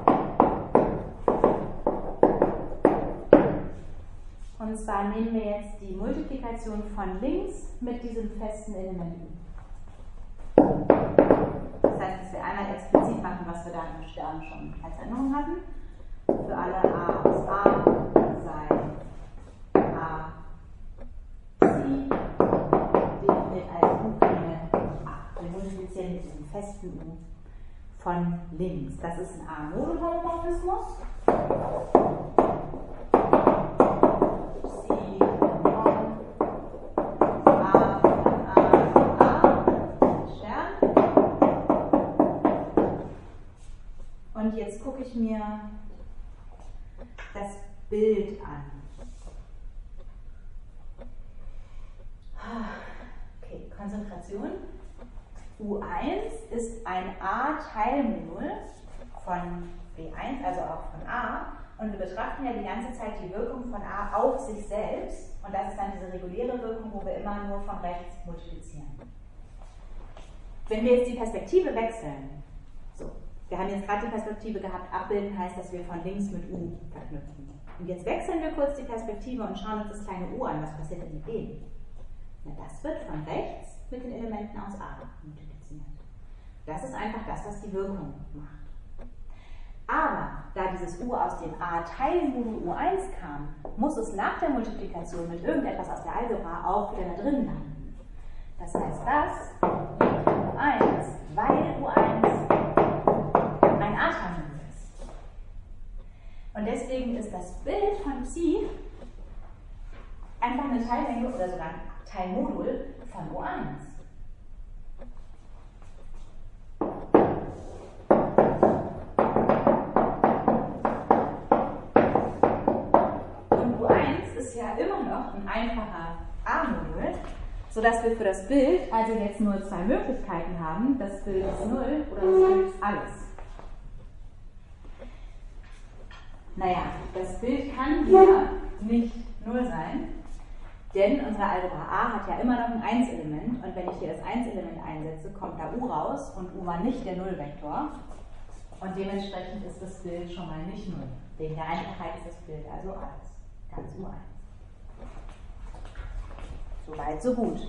Und zwar nehmen wir jetzt die Multiplikation von links mit diesem festen Element U. Das heißt, dass wir einmal explizit machen, was wir da im Stern schon als Änderung hatten. Für alle A aus A sei A Psi definiert als U-Kringel A. Wir multiplizieren mit diesem festen U von links. Das ist ein A-Modulhomomorphismus. Psi von A von A von A, Stern. Und jetzt gucke ich mir das Bild an. Okay, Konzentration. U eins ist ein A-Teilmodul von B eins, also auch von A. Und wir betrachten ja die ganze Zeit die Wirkung von A auf sich selbst. Und das ist dann diese reguläre Wirkung, wo wir immer nur von rechts multiplizieren. Wenn wir jetzt die Perspektive wechseln, so, wir haben jetzt gerade die Perspektive gehabt, abbilden heißt, dass wir von links mit U verknüpfen. Und jetzt wechseln wir kurz die Perspektive und schauen uns das kleine U an. Was passiert denn mit dem? Na, das wird von rechts mit den Elementen aus A multipliziert. Das ist einfach das, was die Wirkung macht. Aber da dieses U aus dem A-Teilmodul U eins kam, muss es nach der Multiplikation mit irgendetwas aus der Algebra auch wieder da drin landen. Das heißt, das liegt U eins, weil U eins ein A-Teilmodul ist. Und deswegen ist das Bild von Psi einfach eine Teillänge oder sogar ein Teilmodul von U eins. Und U eins ist ja immer noch ein einfacher A-Modul, sodass wir für das Bild also jetzt nur zwei Möglichkeiten haben. Das Bild ist null oder das Bild ist alles. Naja, das Bild kann hier nicht null sein, denn unsere Algebra A hat ja immer noch ein eins-Element und wenn ich hier das eins-Element einsetze, kommt da U raus und U war nicht der Nullvektor und dementsprechend ist das Bild schon mal nicht null. Wegen der Einfachheit ist das Bild also alles, ganz U eins. Soweit, so gut.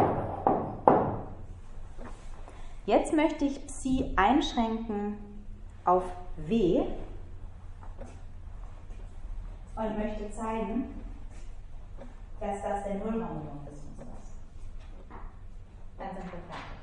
Jetzt möchte ich Psi einschränken auf W und möchte zeigen, dass das der Nullhomomorphismus ist. Dann sind wir fertig.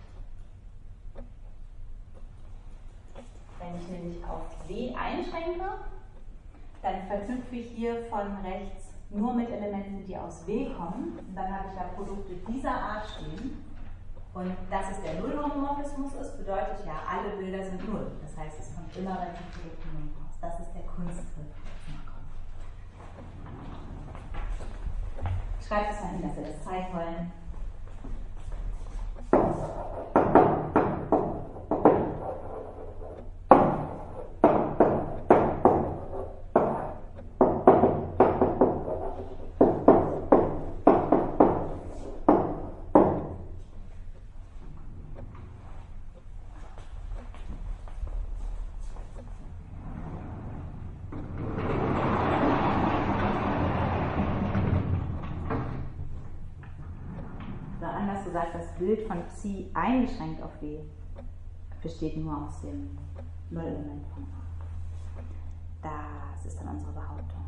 Wenn ich nämlich auf W einschränke, dann verknüpfe ich hier von rechts nur mit Elementen, die aus W kommen. Und dann habe ich da Produkte dieser Art stehen. Und dass es der Nullhomomorphismus ist, bedeutet ja, alle Bilder sind null. Das heißt, es kommt immer bei den Produkten null raus. Das ist der Kunstgriff. Schreibt es mal hin, dass wir das zeigen wollen. Gesagt, das Bild von Psi eingeschränkt auf W besteht nur aus dem Nullelement von A. Das ist dann unsere Behauptung.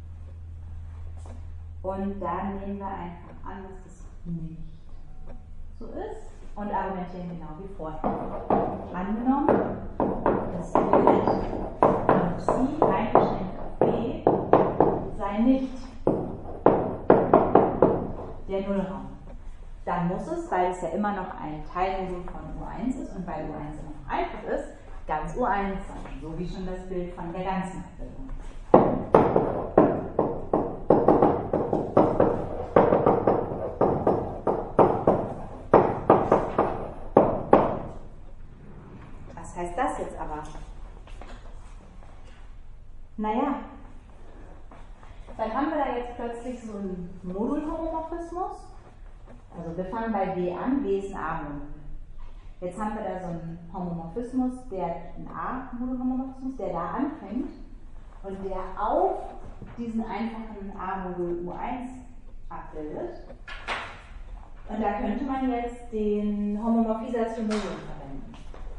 Und dann nehmen wir einfach an, dass das nicht so ist und argumentieren genau wie vorher. Angenommen, das Bild von Psi eingeschränkt auf W sei nicht der Nullraum. Dann muss es, weil es ja immer noch ein Teilmodul von U eins ist und weil U eins immer noch einfach ist, ganz U eins sein, so wie schon das Bild von der ganzen Abbildung. Was heißt das jetzt aber? Naja, dann haben wir da jetzt plötzlich so einen Modulhomomorphismus. Also wir fangen bei W an, W ist ein A-Modul. Jetzt haben wir da so einen Homomorphismus, der ein A-Modul-Homomorphismus, der da anfängt und der auf diesen einfachen A-Modul U eins abbildet. Und da könnte man jetzt den Homomorphisation-Modul verwenden.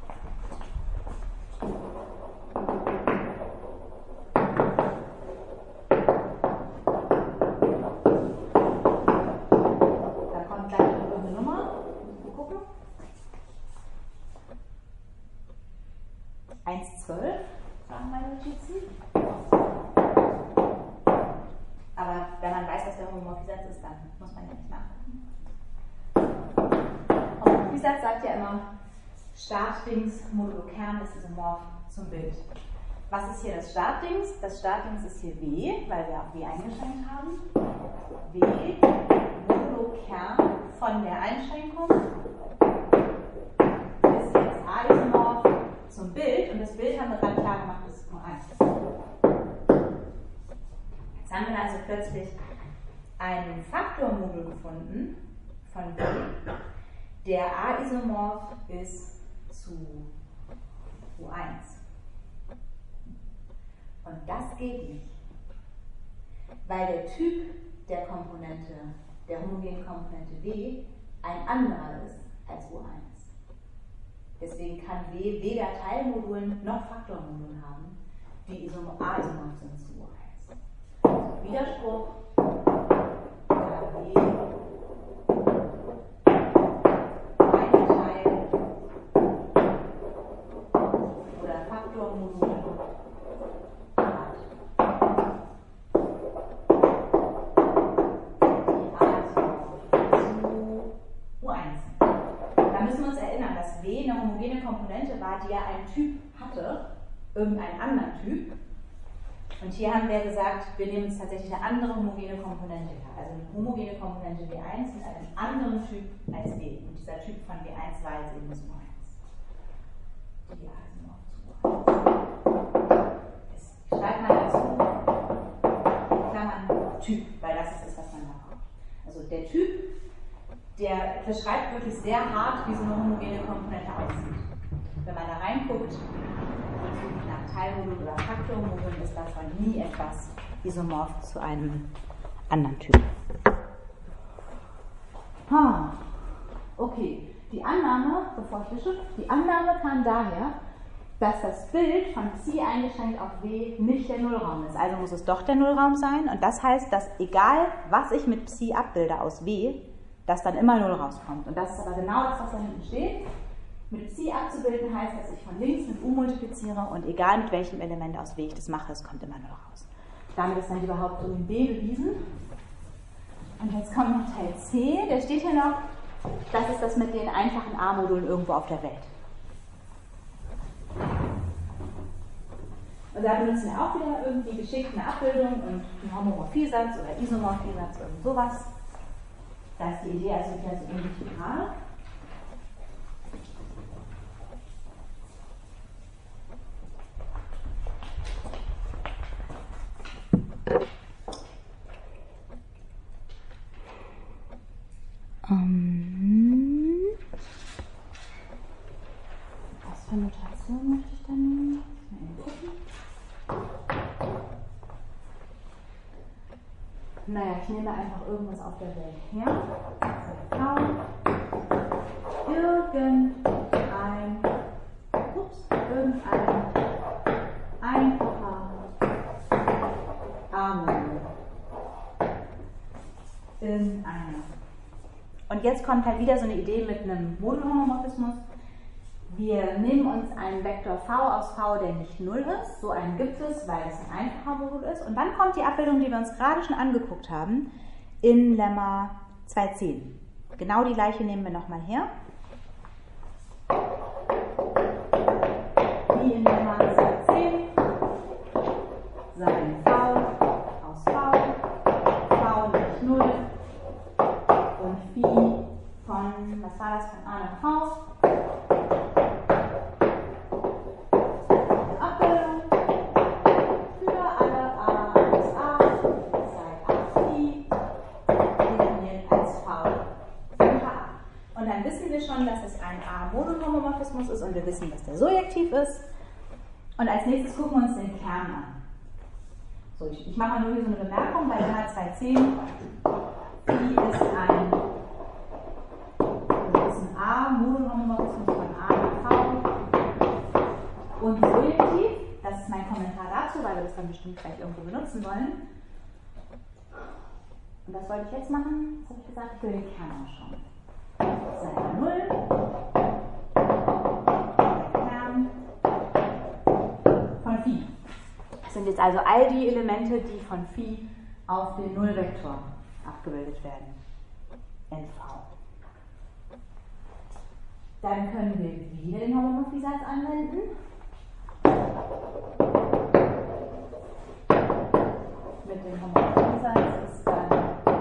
eins, zwölf, sagen meine Notizen. Aber wenn man weiß, was der Homomorphisatz ist, dann muss man ja nicht nachdenken. Homomorphisatz sagt ja immer, Startdings modulo Kern ist isomorph zum Bild. Was ist hier das Startdings? Das Startdings ist hier W, weil wir auf W eingeschränkt haben. W modulo Kern von der Einschränkung ist jetzt A-isomorph zum Bild, und das Bild haben wir gerade klar gemacht, das ist nur eins. Jetzt haben wir also plötzlich einen Faktormodul gefunden von W, der A-isomorph ist zu U eins. Und das geht nicht, weil der Typ der Komponente, der homogenen Komponente W, ein anderer ist als U eins. Deswegen kann W weder Teilmodulen noch Faktormodulen haben, die A-isomorph sind zu U eins. Also Widerspruch oder W ein Teil oder Faktormodul hat die A-isomorph zu U eins. Da müssen wir uns erinnern, dass W eine homogene Komponente war, die ja einen Typ hatte, irgendeinen anderen Typ. Und hier haben wir gesagt, wir nehmen uns tatsächlich eine andere homogene Komponente her. Also eine homogene Komponente W eins mit einem anderen Typ als W. Und dieser Typ von W eins war jetzt eben das U eins. Die A ist noch zu U eins. Ich schreibe mal dazu, Klammern, Typ, weil das ist das, was man da braucht. Also der Typ, der beschreibt wirklich sehr hart, wie so eine homogene Komponente aussieht. Wenn man da reinguckt, nach Teilmodul oder Faktormodul, ist davon nie etwas isomorph zu einem anderen Typ. Okay, die Annahme, bevor ich wische, die Annahme kam daher, dass das Bild von Psi eingeschränkt auf W nicht der Nullraum ist. Also muss es doch der Nullraum sein. Und das heißt, dass egal, was ich mit Psi abbilde aus W, dass dann immer Null rauskommt. Und das ist aber genau das, was da hinten steht. Mit Psi abzubilden heißt, dass ich von links mit U multipliziere und egal mit welchem Element aus W ich das mache, es kommt immer Null raus. Damit ist dann die Behauptung in B bewiesen. Und jetzt kommt noch Teil C, der steht hier noch, das ist das mit den einfachen A-Modulen irgendwo auf der Welt. Und da benutzen wir auch wieder irgendwie geschickt eine Abbildung und einen Homomorphiesatz oder Isomorphiesatz oder sowas. Da ist die Idee also wieder so ähnlich wie gerade. Um, was für Notation möchte ich da nehmen? Mal gucken. Naja, ich nehme einfach irgendwas auf der Welt her. Also, irgendein, ups, irgendein einfacher A-Modul. Irgendeiner. Und jetzt kommt halt wieder so eine Idee mit einem Modulhomomorphismus. Wir nehmen uns einen Vektor v aus v, der nicht null ist. So einen gibt es, weil es ein einfacher Modul ist. Und dann kommt die Abbildung, die wir uns gerade schon angeguckt haben, in Lemma zwei Punkt zehn. Genau die gleiche nehmen wir nochmal her. Wie in Lemma zwei Punkt zehn. Sein v aus v, v nicht null. Und Phi von, was war das, von A nach V. Abbildung für alle A als A, sei A Phi, definiert als V unter A. Und dann wissen wir schon, dass es ein A-Modulhomomorphismus ist und wir wissen, dass der surjektiv ist. Und als nächstes gucken wir uns den Kern an. So, ich, ich mache mal nur hier so eine Bemerkung bei Lemma zwei Punkt zehn. Phi ist ein, das ist ein A-Modulhomomorphismus von A nach V und surjektiv. Das ist mein Kommentar dazu, weil wir das dann bestimmt gleich irgendwo benutzen wollen. Und was wollte ich jetzt machen? Was habe ich gesagt? Ich will den Kern ausschauen. Sei null. Der Kern von Phi. Das sind jetzt also all die Elemente, die von Phi auf den Nullvektor abgebildet werden. N V. Dann können wir wieder den Homomorphiesatz anwenden. Mit dem Homomorphiesatz ist dann,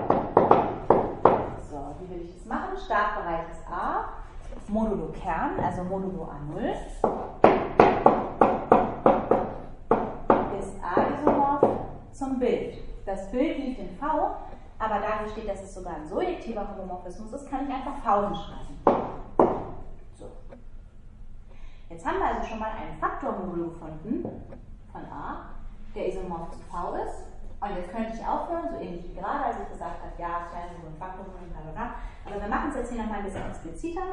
so, wie will ich das machen? Startbereich ist A, modulo Kern, also modulo A null, ist A-isomorph zum Bild. Das Bild liegt in V, aber da hier steht, dass es sogar ein surjektiver Homomorphismus ist, kann ich einfach V hinschreiben. So. Jetzt haben wir also schon mal einen Faktormodul gefunden von A, der isomorph zu V ist. Und jetzt könnte ich aufhören, so ähnlich wie gerade, als ich gesagt habe, ja, es scheint so ein Faktormodul, bla bla bla. Aber wir machen es jetzt hier nochmal ein bisschen expliziter.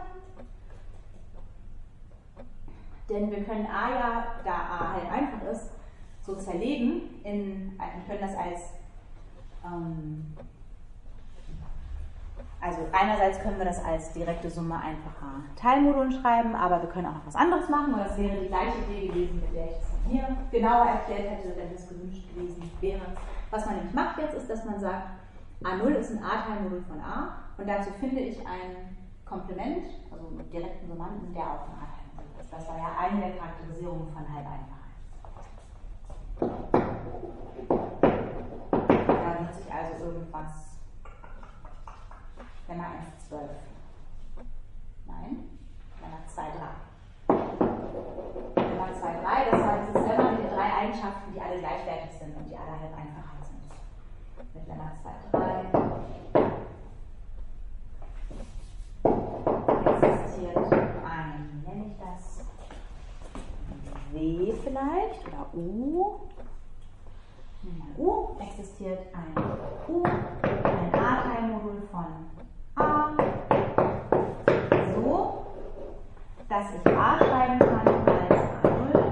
Denn wir können A ja, da A halt einfach ist, so zerlegen in, wir können das als ähm, also einerseits können wir das als direkte Summe einfacher Teilmodulen schreiben, aber wir können auch noch was anderes machen, und das wäre die gleiche Idee gewesen, mit der ich es hier genauer erklärt hätte, wenn es gewünscht gewesen wäre. Was man nämlich macht jetzt, ist, dass man sagt, A null ist ein A-Teilmodul von A und dazu finde ich ein Komplement, also einen direkten Summanden, der auch ein A-Teilmodul ist. Das war ja eine der Charakterisierungen von Halbeinfachheit. Da nutze ich also irgendwas. Lemma eins Komma zwölf. Nein, Lemma zwei Komma drei. Lemma zwei Komma drei, das heißt, es ist Lemma mit den drei Eigenschaften, die alle gleichwertig sind und die alle halb Einfachheit sind. Mit Lemma zwei Komma drei existiert ein, wie nenne ich das? W vielleicht oder U. U existiert ein U, ein A-Teilmodul von A, so, dass ich A schreiben kann als A null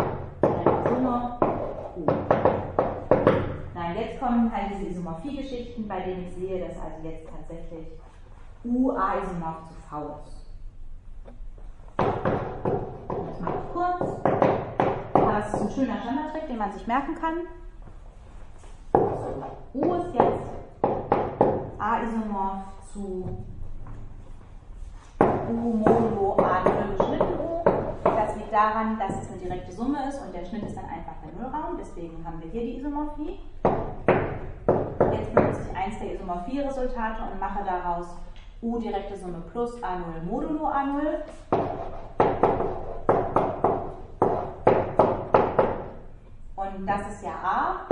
dem ich sehe, dass also jetzt tatsächlich U A-isomorph zu V ist. Das mache ich kurz. Aber es ist ein schöner Standardtrick, den man sich merken kann. So, U ist jetzt A-isomorph zu U modulo A null geschnitten U. Das liegt daran, dass es eine direkte Summe ist und der Schnitt ist dann einfach der Nullraum. Deswegen haben wir hier die Isomorphie. Jetzt benutze ich eins der Isomorphie-Resultate und mache daraus U direkte Summe plus A null modulo A null. Und das ist ja A.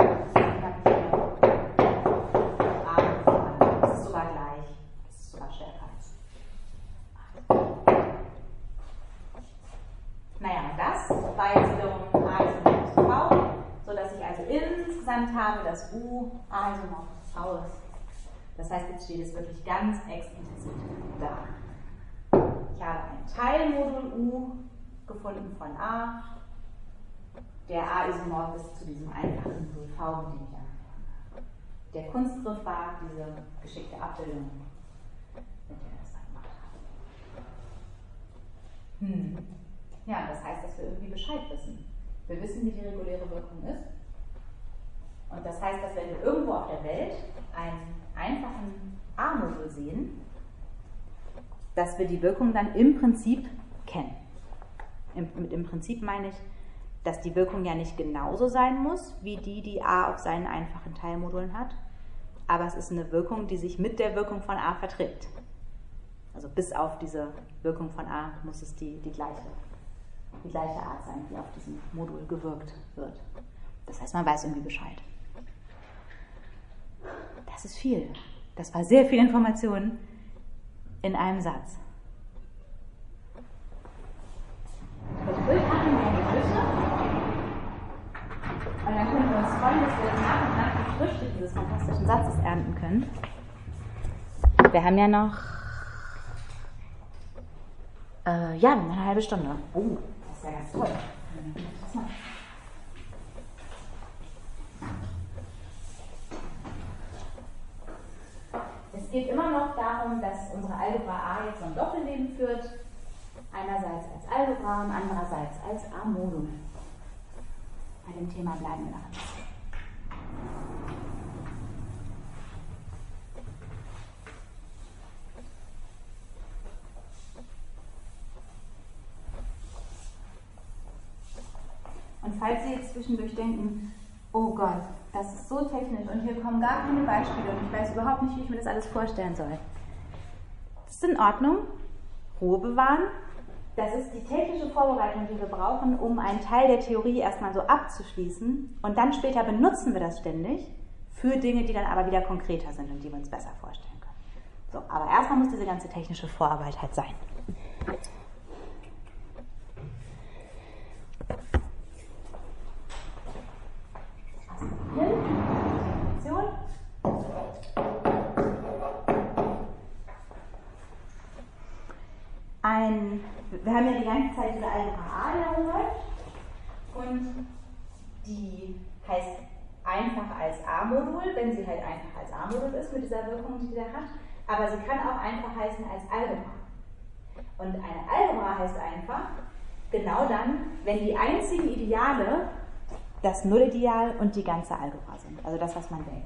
Das ist sogar gleich. Das ist sogar stärker als A. Naja, das war jetzt wiederum A isomorph zu V, sodass ich also insgesamt habe, dass U A isomorph zu V ist. Das heißt, jetzt steht es wirklich ganz explizit da. Ich habe ein Teilmodul U gefunden von A. Der A-isomorph ist zu diesem einfachen Modul V, mit dem ich angefangen habe. Der Kunstgriff war diese geschickte Abbildung, mit der wir das dann gemacht haben. Hm. Ja, das heißt, dass wir irgendwie Bescheid wissen. Wir wissen, wie die reguläre Wirkung ist. Und das heißt, dass wenn wir irgendwo auf der Welt einen einfachen A-Modul sehen, dass wir die Wirkung dann im Prinzip kennen. Im, mit im Prinzip meine ich, dass die Wirkung ja nicht genauso sein muss, wie die, die A auf seinen einfachen Teilmodulen hat, aber es ist eine Wirkung, die sich mit der Wirkung von A verträgt. Also bis auf diese Wirkung von A muss es die, die, gleiche, die gleiche Art sein, die auf diesem Modul gewirkt wird. Das heißt, man weiß irgendwie Bescheid. Das ist viel. Das war sehr viel Information in einem Satz. Das Bild machen wir in die Küche. Und dann können wir uns freuen, dass wir nach und nach die Früchte dieses fantastischen Satzes ernten können. Wir haben ja noch äh, ja, eine halbe Stunde. Oh, das ist ja ganz toll. Es geht immer noch darum, dass unsere Algebra A jetzt so ein Doppelleben führt. Einerseits als Algebra und andererseits als A-Modul. Bei dem Thema bleiben wir noch ein bisschen. Und falls Sie jetzt zwischendurch denken, oh Gott, das ist so technisch und hier kommen gar keine Beispiele und ich weiß überhaupt nicht, wie ich mir das alles vorstellen soll. Das ist in Ordnung. Ruhe bewahren. Das ist die technische Vorbereitung, die wir brauchen, um einen Teil der Theorie erstmal so abzuschließen. Und dann später benutzen wir das ständig für Dinge, die dann aber wieder konkreter sind und die wir uns besser vorstellen können. So, aber erstmal muss diese ganze technische Vorarbeit halt sein. Ein, wir haben ja die ganze Zeit diese Algebra A, die herumläuft, und die heißt einfach als A-Modul, wenn sie halt einfach als A-Modul ist mit dieser Wirkung, die sie da hat, aber sie kann auch einfach heißen als Algebra. Und eine Algebra heißt einfach genau dann, wenn die einzigen Ideale das Nullideal und die ganze Algebra sind, also das, was man denkt.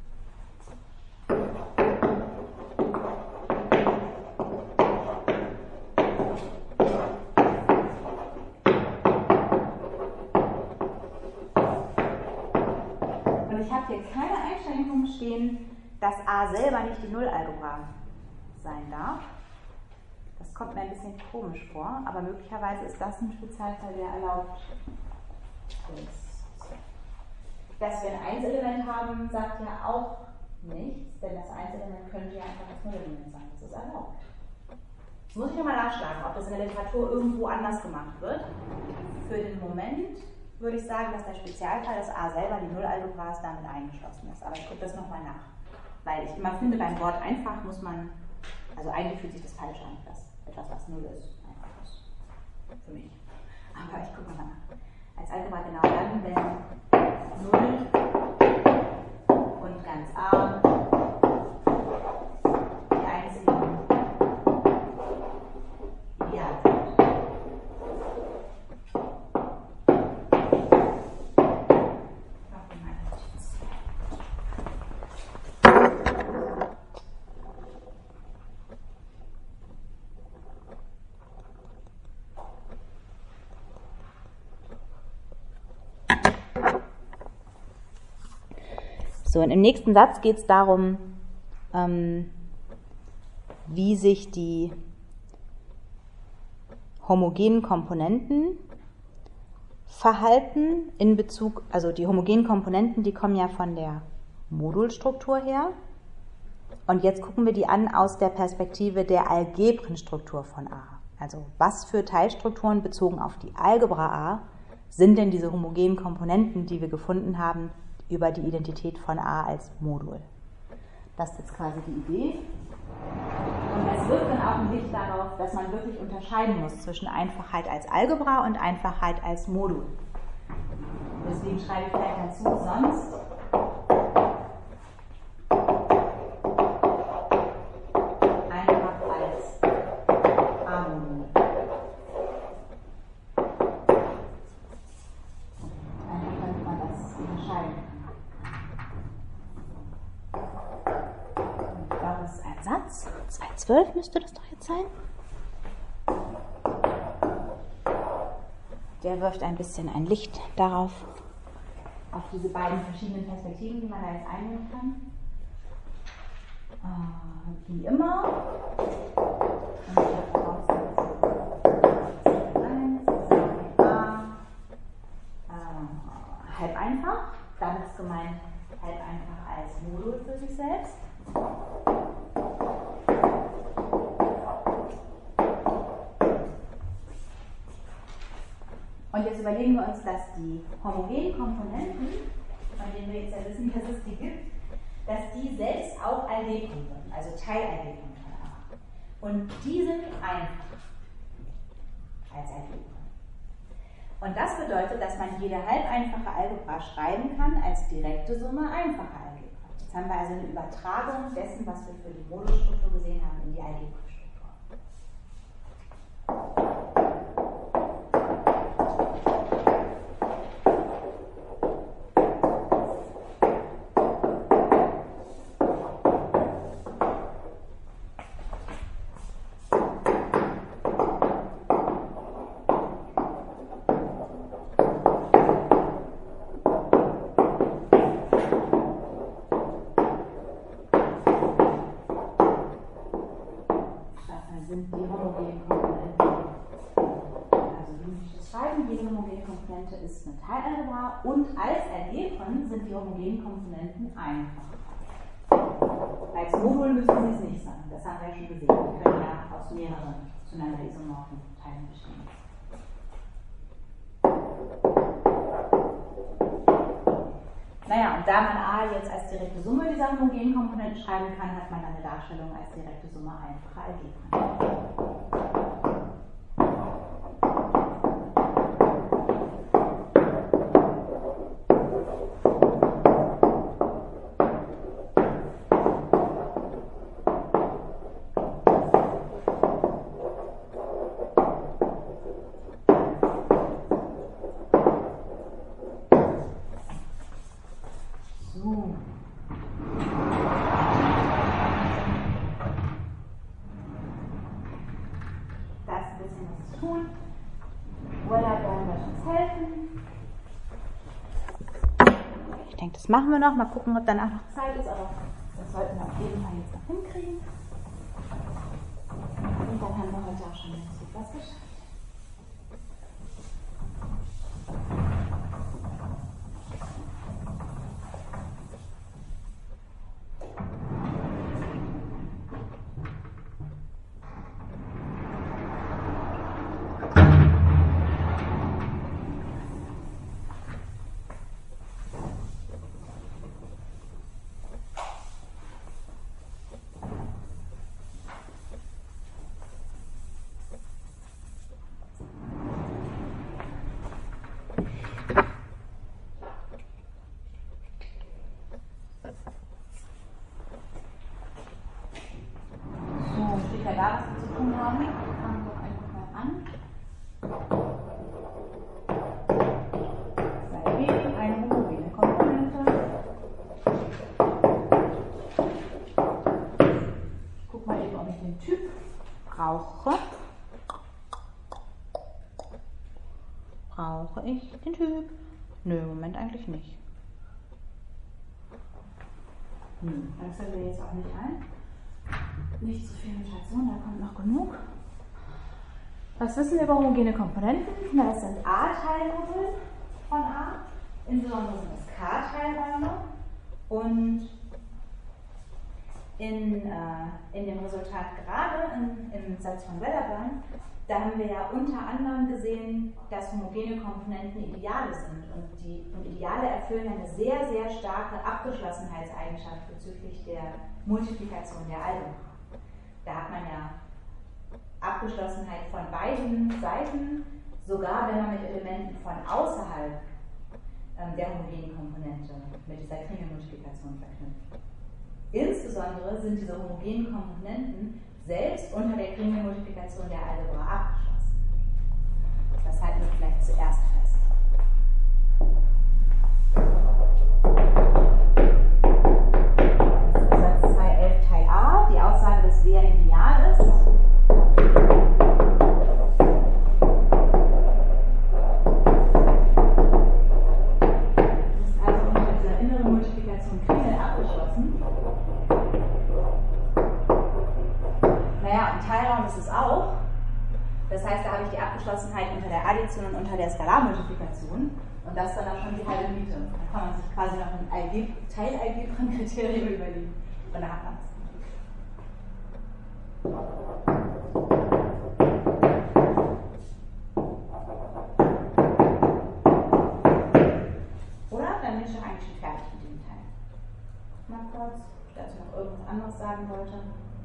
Und ich habe hier keine Einschränkungen stehen, dass A selber nicht die Nullalgebra sein darf. Das kommt mir ein bisschen komisch vor, aber möglicherweise ist das ein Spezialfall, der erlaubt ist. Dass wir ein Einselement haben, sagt ja auch nichts, denn das Einselement könnte ja einfach das Nullelement sein. Das ist erlaubt. Jetzt muss ich nochmal nachschlagen, ob das in der Literatur irgendwo anders gemacht wird. Für den Moment würde ich sagen, dass der Spezialfall, dass A selber die Nullalgebra ist, damit eingeschlossen ist. Aber ich gucke das nochmal nach. Weil ich immer finde, beim Wort einfach muss man, also eigentlich fühlt sich das falsch an, dass etwas, was Null ist, einfach ist. Für mich. Aber ich gucke mal nach. Als Algebra genau dann, wenn null und ganz A So, und im nächsten Satz geht es darum, ähm, wie sich die homogenen Komponenten verhalten in Bezug, also die homogenen Komponenten, die kommen ja von der Modulstruktur her. Und jetzt gucken wir die an aus der Perspektive der Algebrenstruktur von A. Also was für Teilstrukturen bezogen auf die Algebra A sind denn diese homogenen Komponenten, die wir gefunden haben über die Identität von A als Modul. Das ist jetzt quasi die Idee. Und das wirkt dann auch ein Licht darauf, dass man wirklich unterscheiden muss zwischen Einfachheit als Algebra und Einfachheit als Modul. Deswegen schreibe ich gleich dazu, sonst einfach als A-Modul. Einfach damit man das unterscheiden kann. Ich glaube, das ist ein Satz. zwei Komma zwölf müsste das doch jetzt sein. Der wirft ein bisschen ein Licht darauf, auf diese beiden verschiedenen Perspektiven, die man da jetzt einnehmen kann. Äh, wie immer. Und ich A, äh, halb einfach. Damit ist gemeint, halb einfach als Modul für sich selbst. Und jetzt überlegen wir uns, dass die homogenen Komponenten, von denen wir jetzt ja wissen, dass es die gibt, dass die selbst auch Algebren sind, also Teilalgebren von A. Und die sind einfach als Algebren. Und das bedeutet, dass man jede halbeinfache Algebra schreiben kann als direkte Summe einfacher Algebra. Jetzt haben wir also eine Übertragung dessen, was wir für die Modulstruktur gesehen haben, in die Algebrastruktur. Sind die homogenen Komponenten. Also wie muss ich das schreiben? Jede homogene Komponente ist eine Teilalgebra und als Algebren sind die homogenen Komponenten einfach. Als Modul müssen sie es nicht sein. Das haben wir ja schon gesehen. Die können ja aus mehreren zueinander isomorphen Teilen bestehen. Naja, und da man A jetzt als direkte Summe dieser homogenen Komponenten schreiben kann, hat man eine Darstellung als direkte Summe einfacher Algebren. Das machen wir noch, mal gucken, ob danach noch Zeit ist, aber das sollten wir auf jeden Fall jetzt noch hinkriegen. Und dann haben wir heute auch schon ganz gut was geschafft. Da, was wir zu tun haben, fangen wir einfach mal an. Sei B, eine homogene Komponente. Ich gucke mal eben, ob ich den Typ brauche. Brauche ich den Typ? Nö, im Moment eigentlich nicht. Hm. Das fällt mir jetzt auch nicht ein. Nicht zu viel Notation, da kommt noch genug. Was wissen wir über homogene Komponenten? Na, das sind A-Teilmodule von A, insbesondere sind es K-Teilräume. Und in, äh, in dem Resultat gerade, in, im Satz von Wedderburn, da haben wir ja unter anderem gesehen, dass homogene Komponenten Ideale sind. Und, die, und Ideale erfüllen eine sehr, sehr starke Abgeschlossenheitseigenschaft bezüglich der Multiplikation der Algebra. Da hat man ja Abgeschlossenheit von beiden Seiten, sogar wenn man mit Elementen von außerhalb ähm, der homogenen Komponente mit dieser Kringelmultiplikation verknüpft. Insbesondere sind diese homogenen Komponenten selbst unter der Kringelmultiplikation der Algebra abgeschlossen. Das halten wir vielleicht zuerst fest. Das ist Satz zwei Punkt elf Teil A, die Aussage, dass W ein Ideal ist. Das ist also unter dieser inneren Multiplikation Kringel abgeschlossen. Naja, und Teilraum ist es auch. Das heißt, da habe ich die Abgeschlossenheit unter der Addition und unter der Skalarmultiplikation. Und das ist dann auch schon die halbe Miete. Da kann man sich quasi noch ein Teilalgebrenkriterium überlegen. Und da hat man es. Oder? Dann bin ich doch eigentlich schon fertig mit dem Teil. Mal kurz, dass ich noch irgendwas anderes sagen wollte.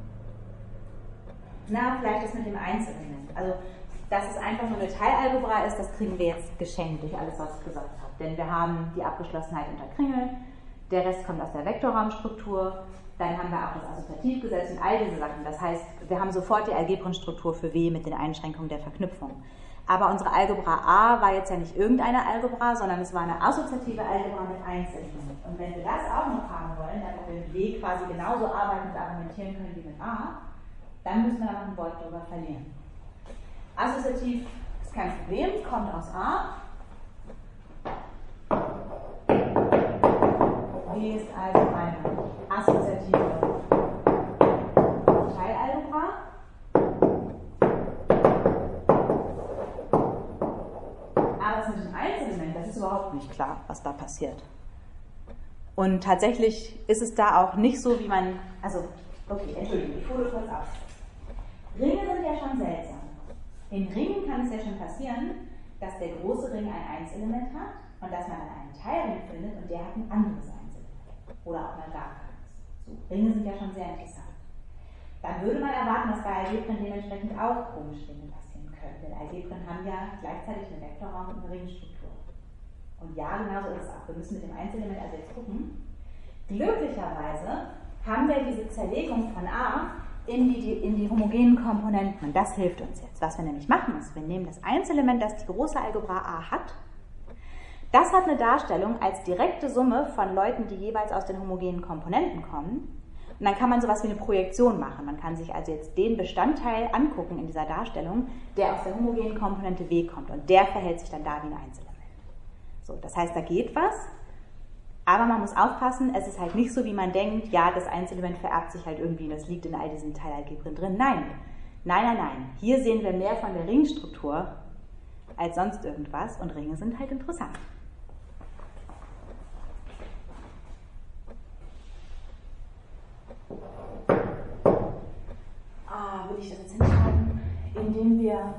Na, vielleicht das mit dem Einzelement. Also, dass es einfach nur eine Teilalgebra ist, das kriegen wir jetzt geschenkt durch alles, was ich gesagt habe. Denn wir haben die Abgeschlossenheit unter Kringel, der Rest kommt aus der Vektorraumstruktur, dann haben wir auch das Assoziativgesetz und all diese Sachen. Das heißt, wir haben sofort die Algebrenstruktur für W mit den Einschränkungen der Verknüpfung. Aber unsere Algebra A war jetzt ja nicht irgendeine Algebra, sondern es war eine assoziative Algebra mit Einzelementen. Und wenn wir das auch noch haben wollen, damit wir mit W quasi genauso arbeiten und argumentieren können wie mit A, dann müssen wir da noch ein Wort darüber verlieren. Assoziativ ist kein Problem, kommt aus A. W ist also eine assoziative Teilalgebra. Aber das mit dem Einzelement, das ist überhaupt nicht klar, was da passiert. Und tatsächlich ist es da auch nicht so, wie man, also, okay, Entschuldigung, ich hole kurz auf. Ringe sind ja schon seltsam. In Ringen kann es ja schon passieren, dass der große Ring ein Einzelement hat und dass man dann einen Teilring findet und der hat ein anderes Einzelement. Oder auch mal gar keins. So, Ringe sind ja schon sehr interessant. Dann würde man erwarten, dass bei Algebren dementsprechend auch komische Dinge passieren können. Denn Algebren haben ja gleichzeitig einen Vektorraum und eine Ringstruktur. Und ja, genauso ist es auch. Wir müssen mit dem Einzelement also jetzt gucken. Glücklicherweise haben wir diese Zerlegung von A in die, in die homogenen Komponenten. Und das hilft uns jetzt. Was wir nämlich machen, ist, wir nehmen das Einzelement, das die große Algebra A hat. Das hat eine Darstellung als direkte Summe von Leuten, die jeweils aus den homogenen Komponenten kommen. Und dann kann man sowas wie eine Projektion machen. Man kann sich also jetzt den Bestandteil angucken in dieser Darstellung, der aus der homogenen Komponente W kommt. Und der verhält sich dann da wie ein Einzelement. So, das heißt, da geht was. Aber man muss aufpassen, es ist halt nicht so, wie man denkt, ja, das Einzelement vererbt sich halt irgendwie und das liegt in all diesen Teilalgebren drin. Nein, nein, nein, nein. Hier sehen wir mehr von der Ringstruktur als sonst irgendwas und Ringe sind halt interessant. Ah, will ich das jetzt hinschreiben? Indem wir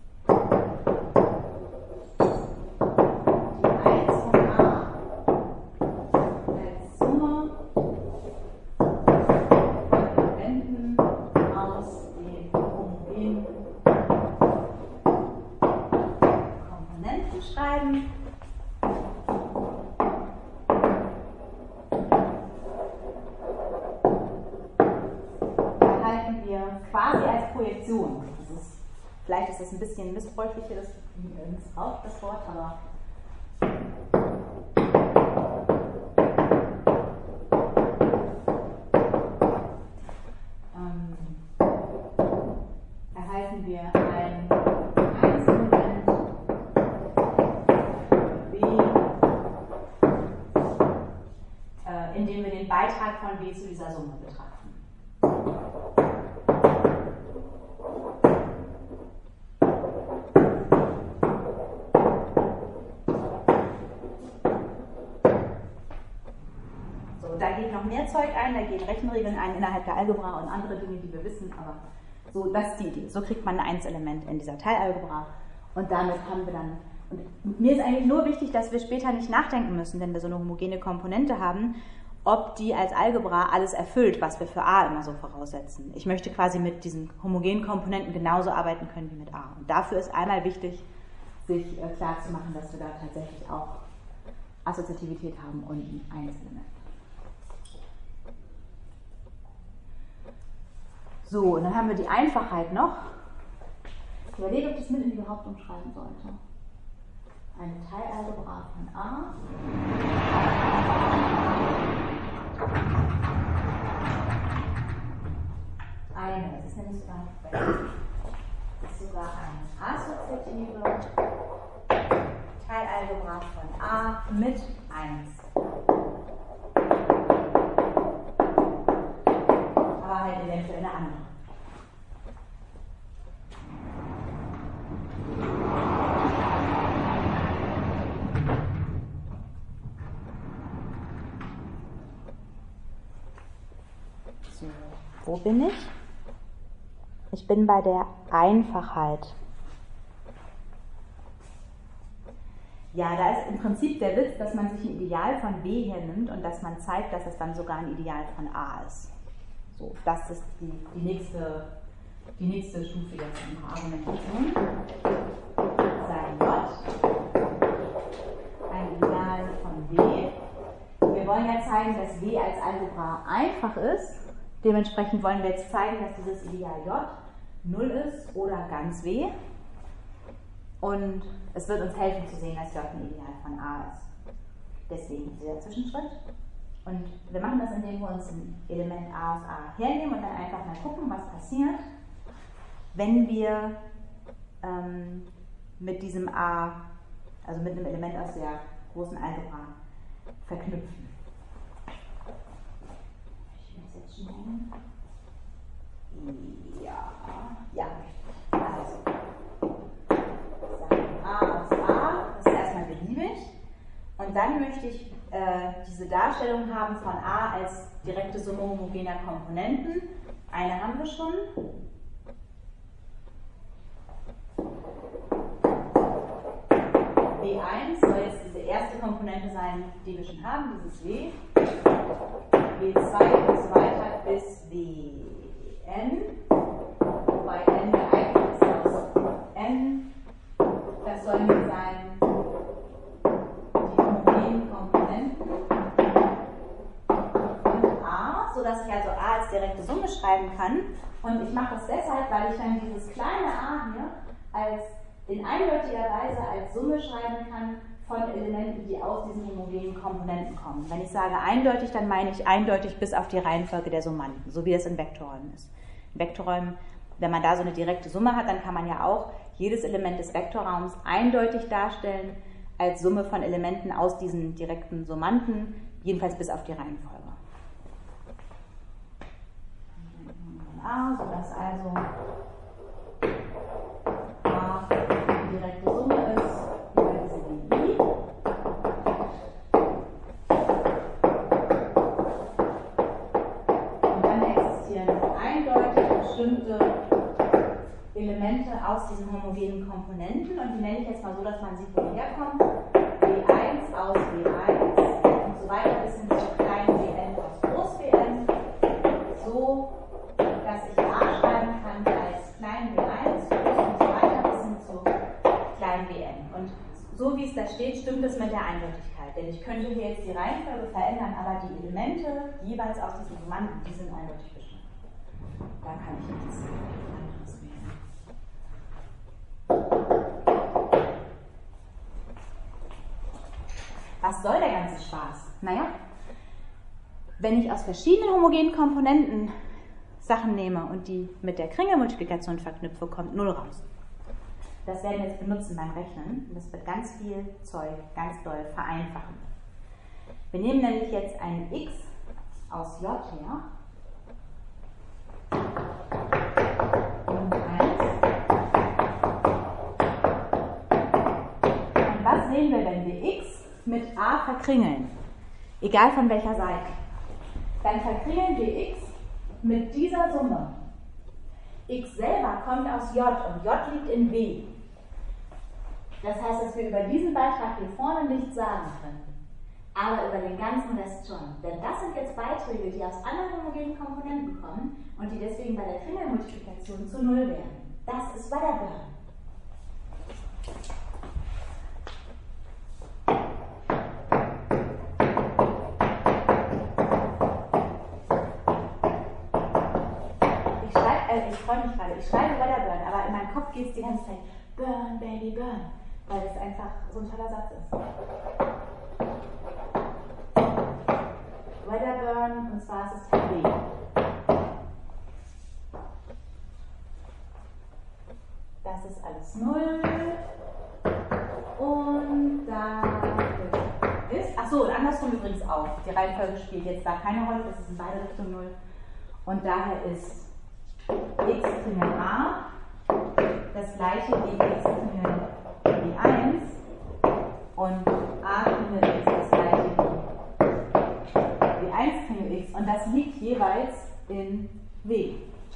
Das ist, vielleicht ist das ein bisschen missbräuchlicher, das missbraucht das Wort, aber ähm, erhalten wir ein Einzelement B, äh, indem wir den Beitrag von von W zu dieser Summe betrachten. So, da geht noch mehr Zeug ein, da gehen Rechenregeln ein innerhalb der Algebra und andere Dinge, die wir wissen, aber so, das ist die Idee. So kriegt man ein Einselement in dieser Teilalgebra und damit haben wir dann. Und mir ist eigentlich nur wichtig, dass wir später nicht nachdenken müssen, wenn wir so eine homogene Komponente haben, ob die als Algebra alles erfüllt, was wir für A immer so voraussetzen. Ich möchte quasi mit diesen homogenen Komponenten genauso arbeiten können wie mit A. Und dafür ist einmal wichtig, sich äh, klar zu machen, dass wir da tatsächlich auch Assoziativität haben und ein Einselement. So, und dann haben wir die Einfachheit noch. Ich überlege, ob ich das mit in die Behauptung schreiben sollte. Eine Teilalgebra von A. Eine, das ist nämlich sogar noch besser. Das ist sogar eine assoziative Teilalgebra von A mit eins. Aber halt eventuell eine andere. So, wo bin ich? Ich bin bei der Einfachheit. Ja, da ist im Prinzip der Witz, dass man sich ein Ideal von W hernimmt und dass man zeigt, dass es dann sogar ein Ideal von A ist. So, das ist die, die, nächste, die nächste Stufe jetzt in der Argumentation. Sei J ein Ideal von W. Wir wollen ja zeigen, dass W als Algebra einfach ist. Dementsprechend wollen wir jetzt zeigen, dass dieses Ideal J null ist oder ganz W. Und es wird uns helfen zu sehen, dass J ein Ideal von A ist. Deswegen dieser Zwischenschritt. Und wir machen das, indem wir uns ein Element A aus A hernehmen und dann einfach mal gucken, was passiert, wenn wir ähm, mit diesem A, also mit einem Element aus der großen Algebra, verknüpfen. Ja, ja. Also, sagen A aus A, das ist erstmal beliebig. Und dann möchte ich äh, diese Darstellung haben von A als direkte Summe homogener Komponenten. Eine haben wir schon. W eins soll jetzt diese erste Komponente sein, die wir schon haben, dieses W. W zwei und so weiter bis Wn, wobei n der Eigenschaften ist aus n. Das sollen wir sein die homogenen Komponenten und A, sodass ich also A als direkte Summe schreiben kann. Und ich mache das deshalb, weil ich dann dieses kleine A hier als in eindeutiger Weise als Summe schreiben kann von Elementen, die aus diesen homogenen Komponenten kommen. Wenn ich sage eindeutig, dann meine ich eindeutig bis auf die Reihenfolge der Summanden, so wie das in Vektorräumen ist. In Vektorräumen, wenn man da so eine direkte Summe hat, dann kann man ja auch jedes Element des Vektorraums eindeutig darstellen als Summe von Elementen aus diesen direkten Summanden, jedenfalls bis auf die Reihenfolge. A, sodass also A die direkte Summe ist über diese W I. Und dann existieren eindeutig bestimmte Elemente aus diesen homogenen Komponenten und die nenne ich jetzt mal so, dass man sieht, wo die herkommen. W eins aus W eins und so weiter bis hin zu kleinen Wn aus groß Wn, so dass ich A schreiben kann als klein W eins und so weiter bis hin zu klein Wn. Und so wie es da steht, stimmt es mit der Eindeutigkeit. Denn ich könnte hier jetzt die Reihenfolge verändern, aber die Elemente jeweils aus diesen Summanden, die sind eindeutig bestimmt. Da kann ich nichts anderes wählen. Was soll der ganze Spaß? Naja, wenn ich aus verschiedenen homogenen Komponenten Sachen nehme und die mit der Kringelmultiplikation verknüpfe, kommt null raus. Das werden wir jetzt benutzen beim Rechnen. Das wird ganz viel Zeug ganz doll vereinfachen. Wir nehmen nämlich jetzt ein x aus J her. Und eins. Und was sehen wir, wenn wir x mit a verkringeln? Egal von welcher Seite. Dann verkringeln wir x mit dieser Summe. X selber kommt aus J und J liegt in W. Das heißt, dass wir über diesen Beitrag hier vorne nichts sagen können. Aber über den ganzen Rest schon. Denn das sind jetzt Beiträge, die aus anderen homogenen Komponenten kommen und die deswegen bei der Kringelmultiplikation zu null werden. Das ist Wedderburn. Ich schreibe, äh, ich freue mich gerade, ich schreibe Wedderburn, aber in meinem Kopf geht es die ganze Zeit Burn, Baby, Burn, weil es einfach so ein toller Satz ist. Wedderburn, und zwar ist es Teil B. Das ist alles null. Und da ist, achso, und andersrum übrigens auch. Die Reihenfolge spielt jetzt da keine Rolle, das ist in beide Richtungen null. Und daher ist x Kringel a das gleiche wie x Kringel b eins und a Kringel x das gleiche wie b eins Kringel x. Und das liegt jeweils in W.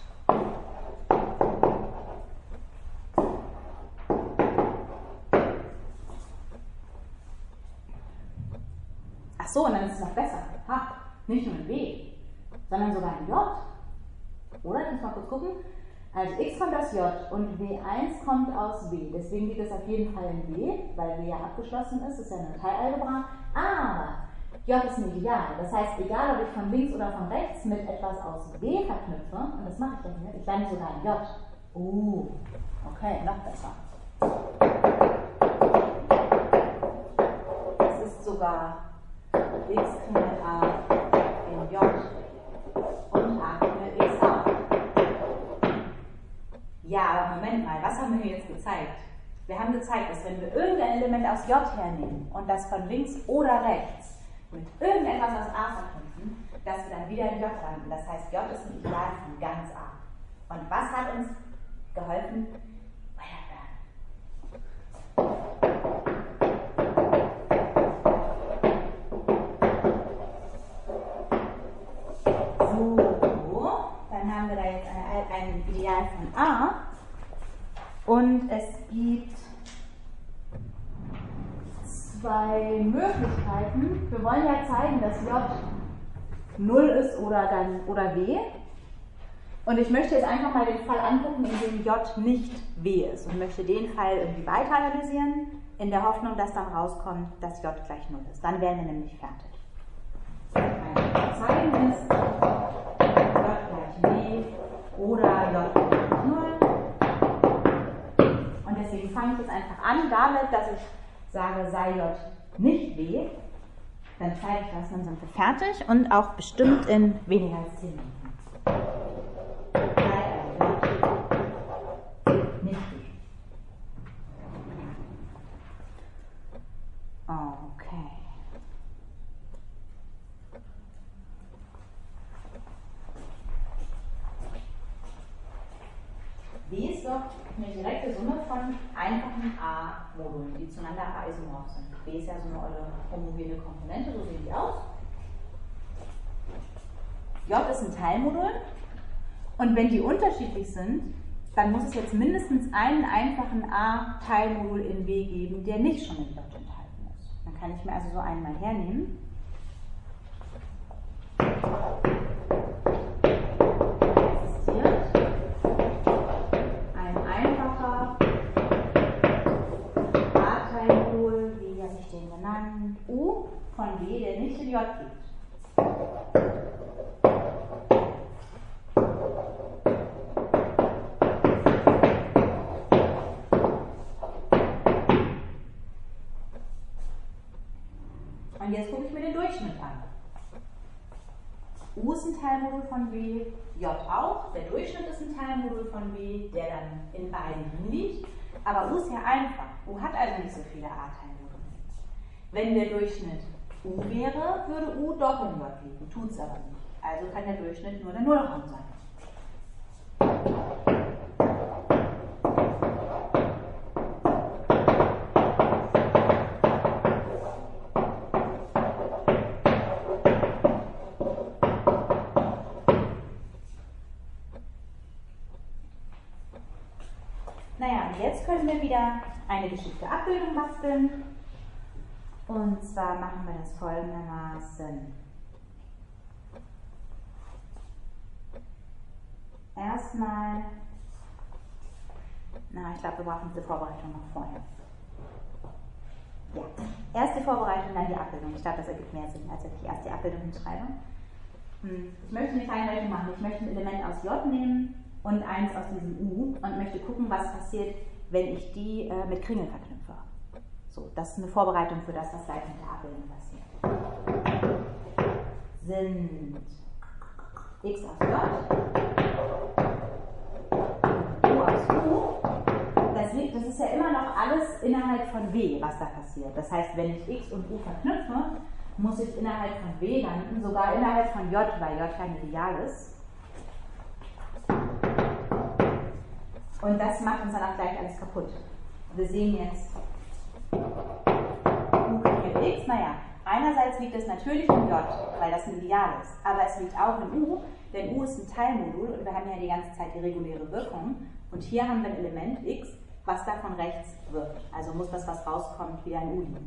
Ach so, und dann ist es noch besser. Ha, nicht nur in W, sondern sogar in J. Oder? Ich muss mal kurz gucken. Also x kommt aus J und W eins kommt aus W. Deswegen liegt es auf jeden Fall in W, weil W ja abgeschlossen ist. Das ist ja eine Teilalgebra. Aber J ist ein Ideal. Das heißt, egal ob ich von links oder von rechts mit etwas aus W verknüpfe, und das mache ich dann hier, ich lande sogar in J. Oh, okay, noch besser. Das ist sogar x Kringel a in J und a Kringel x a. Ja, aber Moment mal, was haben wir hier jetzt gezeigt? Wir haben gezeigt, dass wenn wir irgendein Element aus J hernehmen und das von links oder rechts mit irgendetwas aus A verknüpfen, dass wir dann wieder in J landen. Das heißt, J ist ein Ideal von ganz A. Und was hat uns geholfen? So, dann haben wir da jetzt ein, ein Ideal von A. Und es gibt zwei Möglichkeiten. Wir wollen ja zeigen, dass J null ist oder, dann, oder W. Und ich möchte jetzt einfach mal den Fall angucken, in dem J nicht W ist. Und möchte den Fall irgendwie weiter analysieren, in der Hoffnung, dass dann rauskommt, dass J gleich null ist. Dann wären wir nämlich fertig. Mein Zeigen ist J gleich W oder J gleich null. Und deswegen fange ich jetzt einfach an damit, dass ich sage, sei J nicht W. Dann zeige ich das, dann sind wir fertig und auch bestimmt in weniger als zehn Minuten. Nicht W. Okay. W ist doch eine direkte Summe von einfachen A-Modulen, die zueinander isomorph sind. B ist ja so eine homogene Komponente, so sehen die aus. J ist ein Teilmodul und wenn die unterschiedlich sind, dann muss es jetzt mindestens einen einfachen A-Teilmodul in W geben, der nicht schon in J enthalten ist. Dann kann ich mir also so einen mal hernehmen. U von W, der nicht in J liegt. Und jetzt gucke ich mir den Durchschnitt an. U ist ein Teilmodul von W, J auch. Der Durchschnitt ist ein Teilmodul von W, der dann in beiden drin liegt. Aber U ist ja einfach. U hat also nicht so viele A-Teilmodule. Wenn der Durchschnitt U wäre, würde U doch in J liegen, tut es aber nicht. Also kann der Durchschnitt nur der Nullraum sein. Naja, und jetzt können wir wieder eine geschickte Abbildung basteln. Und zwar machen wir das folgendermaßen. Erstmal, na, ich glaube, wir brauchen diese Vorbereitung noch vorher. Ja, erst die Vorbereitung, dann die Abbildung. Ich glaube, das ergibt mehr Sinn, als wenn ich erst die Abbildung hinschreibe. Ich möchte eine kleine Rechnung machen. Ich möchte ein Element aus J nehmen und eins aus diesem U und möchte gucken, was passiert, wenn ich die äh, mit Kringel verknüpfe. So, das ist eine Vorbereitung für das, was gleich mit der Abbildung passiert. Sind x aus J, U aus U. Das, liegt, das ist ja immer noch alles innerhalb von W, was da passiert. Das heißt, wenn ich x und U verknüpfe, muss ich innerhalb von W landen, sogar innerhalb von J, weil J kein Ideal ist. Und das macht uns dann auch gleich alles kaputt. Wir sehen jetzt U Kringel X, naja, einerseits liegt es natürlich in J, weil das ein Ideal ist, aber es liegt auch in U, denn U ist ein Teilmodul und wir haben ja die ganze Zeit die reguläre Wirkung. Und hier haben wir ein Element x, was da von rechts wirkt. Also muss das, was rauskommt, wieder in U liegen.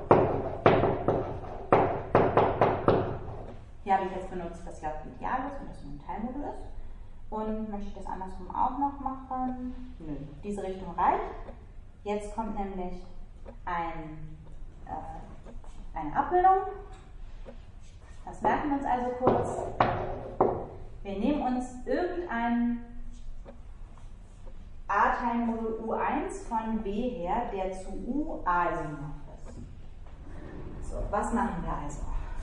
Hier habe ich jetzt benutzt, dass J ein Ideal ist und das nur ein Teilmodul ist. Und möchte ich das andersrum auch noch machen? Nö, diese Richtung reicht. Jetzt kommt nämlich ein, äh, eine Abbildung. Das merken wir uns also kurz. Wir nehmen uns irgendein A-Teilmodul U eins von B her, der zu U A-isomorph ist. So, was machen wir also?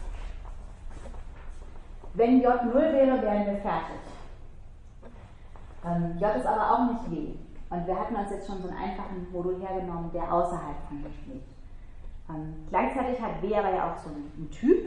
Wenn J null wäre, wären wir fertig. Ähm, J ist aber auch nicht W. Und wir hatten uns jetzt schon so einen einfachen Modul hergenommen, der außerhalb von J liegt. Ähm, gleichzeitig hat W aber ja auch so einen, einen Typ.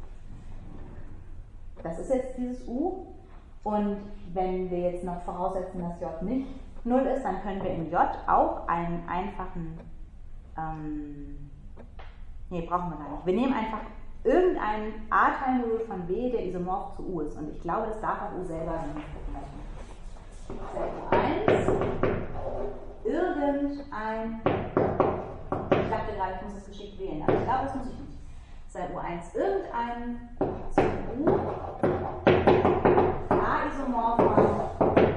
Das ist jetzt dieses U. Und wenn wir jetzt noch voraussetzen, dass J nicht null ist, dann können wir in J auch einen einfachen, ähm, nee, brauchen wir gar nicht. Wir nehmen einfach irgendein A-Teilmodul von W, der isomorph zu U ist. Und ich glaube, das darf auch U selber sein. U eins, irgendein, ich dachte gerade, ich muss es geschickt wählen, aber ich glaube, das muss ich nicht. Sei U eins irgendein zu U, A-isomorpher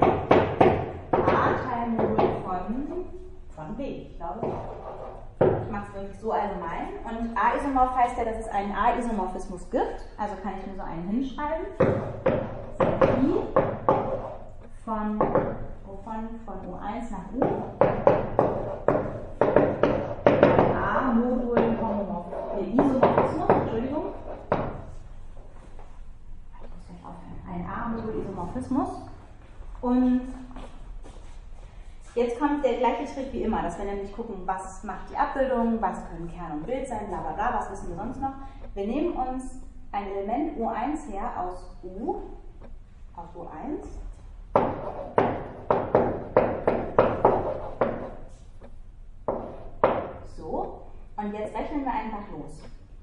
A-Teilmodul von, von B. Ich glaube, ich mache es wirklich so allgemein. Und A-isomorph heißt ja, dass es einen A-Isomorphismus gibt. Also kann ich mir so einen hinschreiben. I von, wovon? Von U eins nach U. Ein A-Modul Homomorphismus. Isomorphismus, Entschuldigung. Ich muss gleich aufhören. Ein A-Modul Isomorphismus. Und jetzt kommt der gleiche Schritt wie immer, dass wir nämlich gucken, was macht die Abbildung, was können Kern und Bild sein, bla bla bla, was wissen wir sonst noch. Wir nehmen uns ein Element U eins her aus U, aus U eins. So, und jetzt rechnen wir einfach los.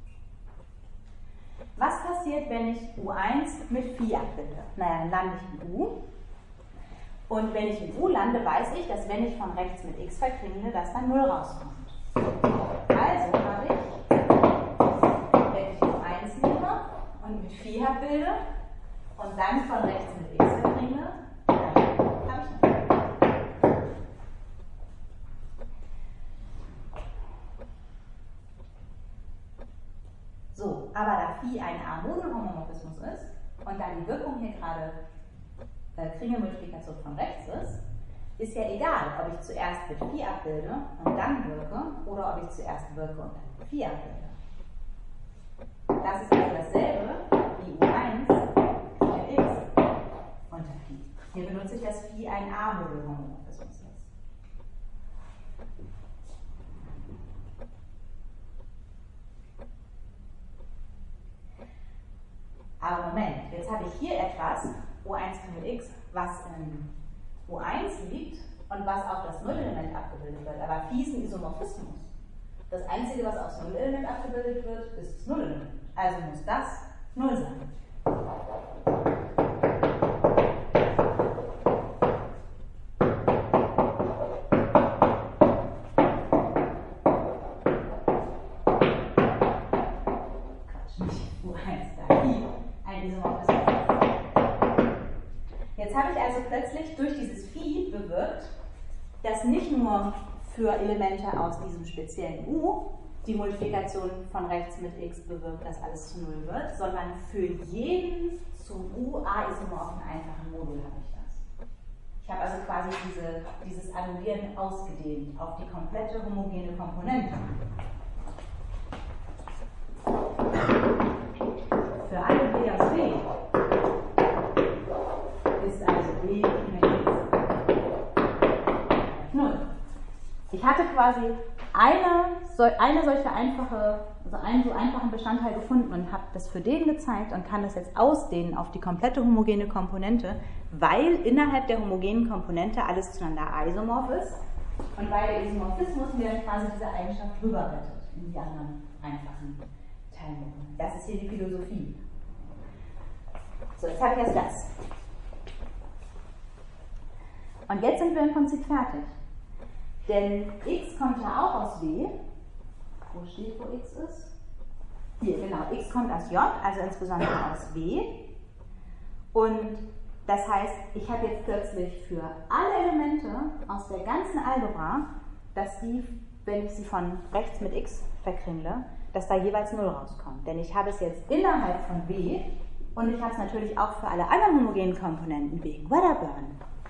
Was passiert, wenn ich U eins mit Phi abbilde? Naja, dann lande ich in U. Und wenn ich in U lande, weiß ich, dass wenn ich von rechts mit x verkringle, dass dann null rauskommt. Also habe ich, wenn ich U eins nehme und mit Phi abbilde und dann von rechts mit x verkringle, dann habe ich null. So, aber da Phi ein A-Modul-Homomorphismus ist und da die Wirkung hier gerade Kringelmultiplikation von rechts ist, ist ja egal, ob ich zuerst mit Phi abbilde und dann wirke oder ob ich zuerst wirke und dann mit Phi abbilde. Das ist also dasselbe wie U eins mit x unter Phi. Hier benutze ich das Phi ein A-Modul-Homomorphismus ist. Aber Moment, jetzt habe ich hier was in U eins liegt und was auf das Nullelement abgebildet wird, aber fiesen Isomorphismus. Das Einzige, was aufs Nullelement abgebildet wird, ist das Nullelement. Also muss das Null sein. Quatsch, nicht U eins, da I, ein Isomorphismus. Jetzt habe ich also plötzlich durch dieses Phi bewirkt, dass nicht nur für Elemente aus diesem speziellen U die Multiplikation von rechts mit x bewirkt, dass alles zu null wird, sondern für jeden zum U a-isomorphen einfachen Modul habe ich das. Ich habe also quasi diese, dieses Annullieren ausgedehnt auf die komplette homogene Komponente. Für alle B aus B ist also B mit x null. Ich hatte quasi eine, eine solche einfache, also einen so einfachen Bestandteil gefunden und habe das für den gezeigt und kann das jetzt ausdehnen auf die komplette homogene Komponente, weil innerhalb der homogenen Komponente alles zueinander isomorph ist und weil der Isomorphismus mir dann quasi diese Eigenschaft rüberrettet in die anderen einfachen Teilmodule. Das ist hier die Philosophie. So, jetzt habe ich erst das. Und jetzt sind wir im Prinzip fertig. Denn x kommt ja auch aus W. Wo steht, wo x ist? Hier, genau. X kommt aus J, also insbesondere aus W. Und das heißt, ich habe jetzt plötzlich für alle Elemente aus der ganzen Algebra, dass die, wenn ich sie von rechts mit x verkringle, dass da jeweils null rauskommt. Denn ich habe es jetzt innerhalb von W und ich habe es natürlich auch für alle anderen homogenen Komponenten wegen Wedderburn.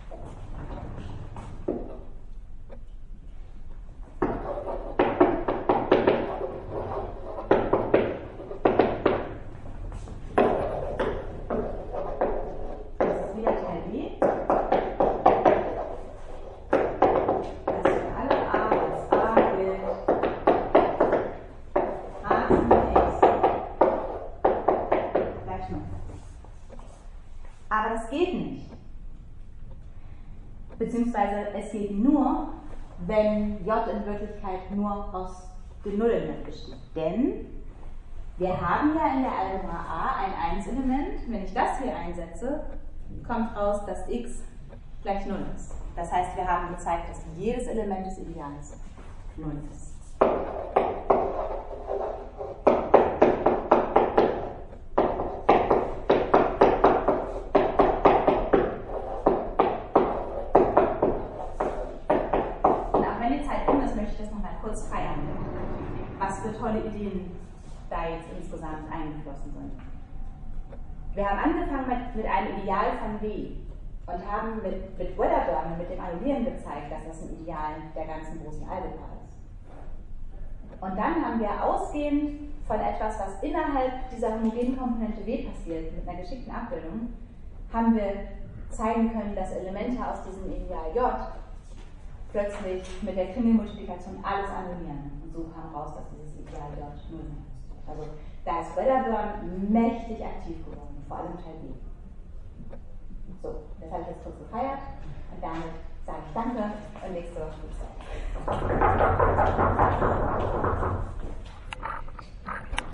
Aber das geht nicht. Beziehungsweise es geht nur, wenn J in Wirklichkeit nur aus dem Nullelement besteht. Denn wir haben ja in der Algebra A ein eins-Element. Wenn ich das hier einsetze, kommt raus, dass x gleich null ist. Das heißt, wir haben gezeigt, dass jedes Element des Ideals null ist. Feiern, was für tolle Ideen da jetzt insgesamt eingeflossen sind. Wir haben angefangen mit, mit einem Ideal von W und haben mit, mit Wedderburn und mit dem Annullieren gezeigt, dass das ein Ideal der ganzen großen Algebra ist. Und dann haben wir ausgehend von etwas, was innerhalb dieser homogenen Komponente W passiert, mit einer geschickten Abbildung, haben wir zeigen können, dass Elemente aus diesem Ideal J plötzlich mit der Kringelmultiplikation alles annullieren. Und so kam raus, dass dieses Ideal dort null ist. Also da ist Wedderburn mächtig aktiv geworden, vor allem Teil B. So, das habe ich jetzt kurz gefeiert und damit sage ich Danke und nächste Woche gibt es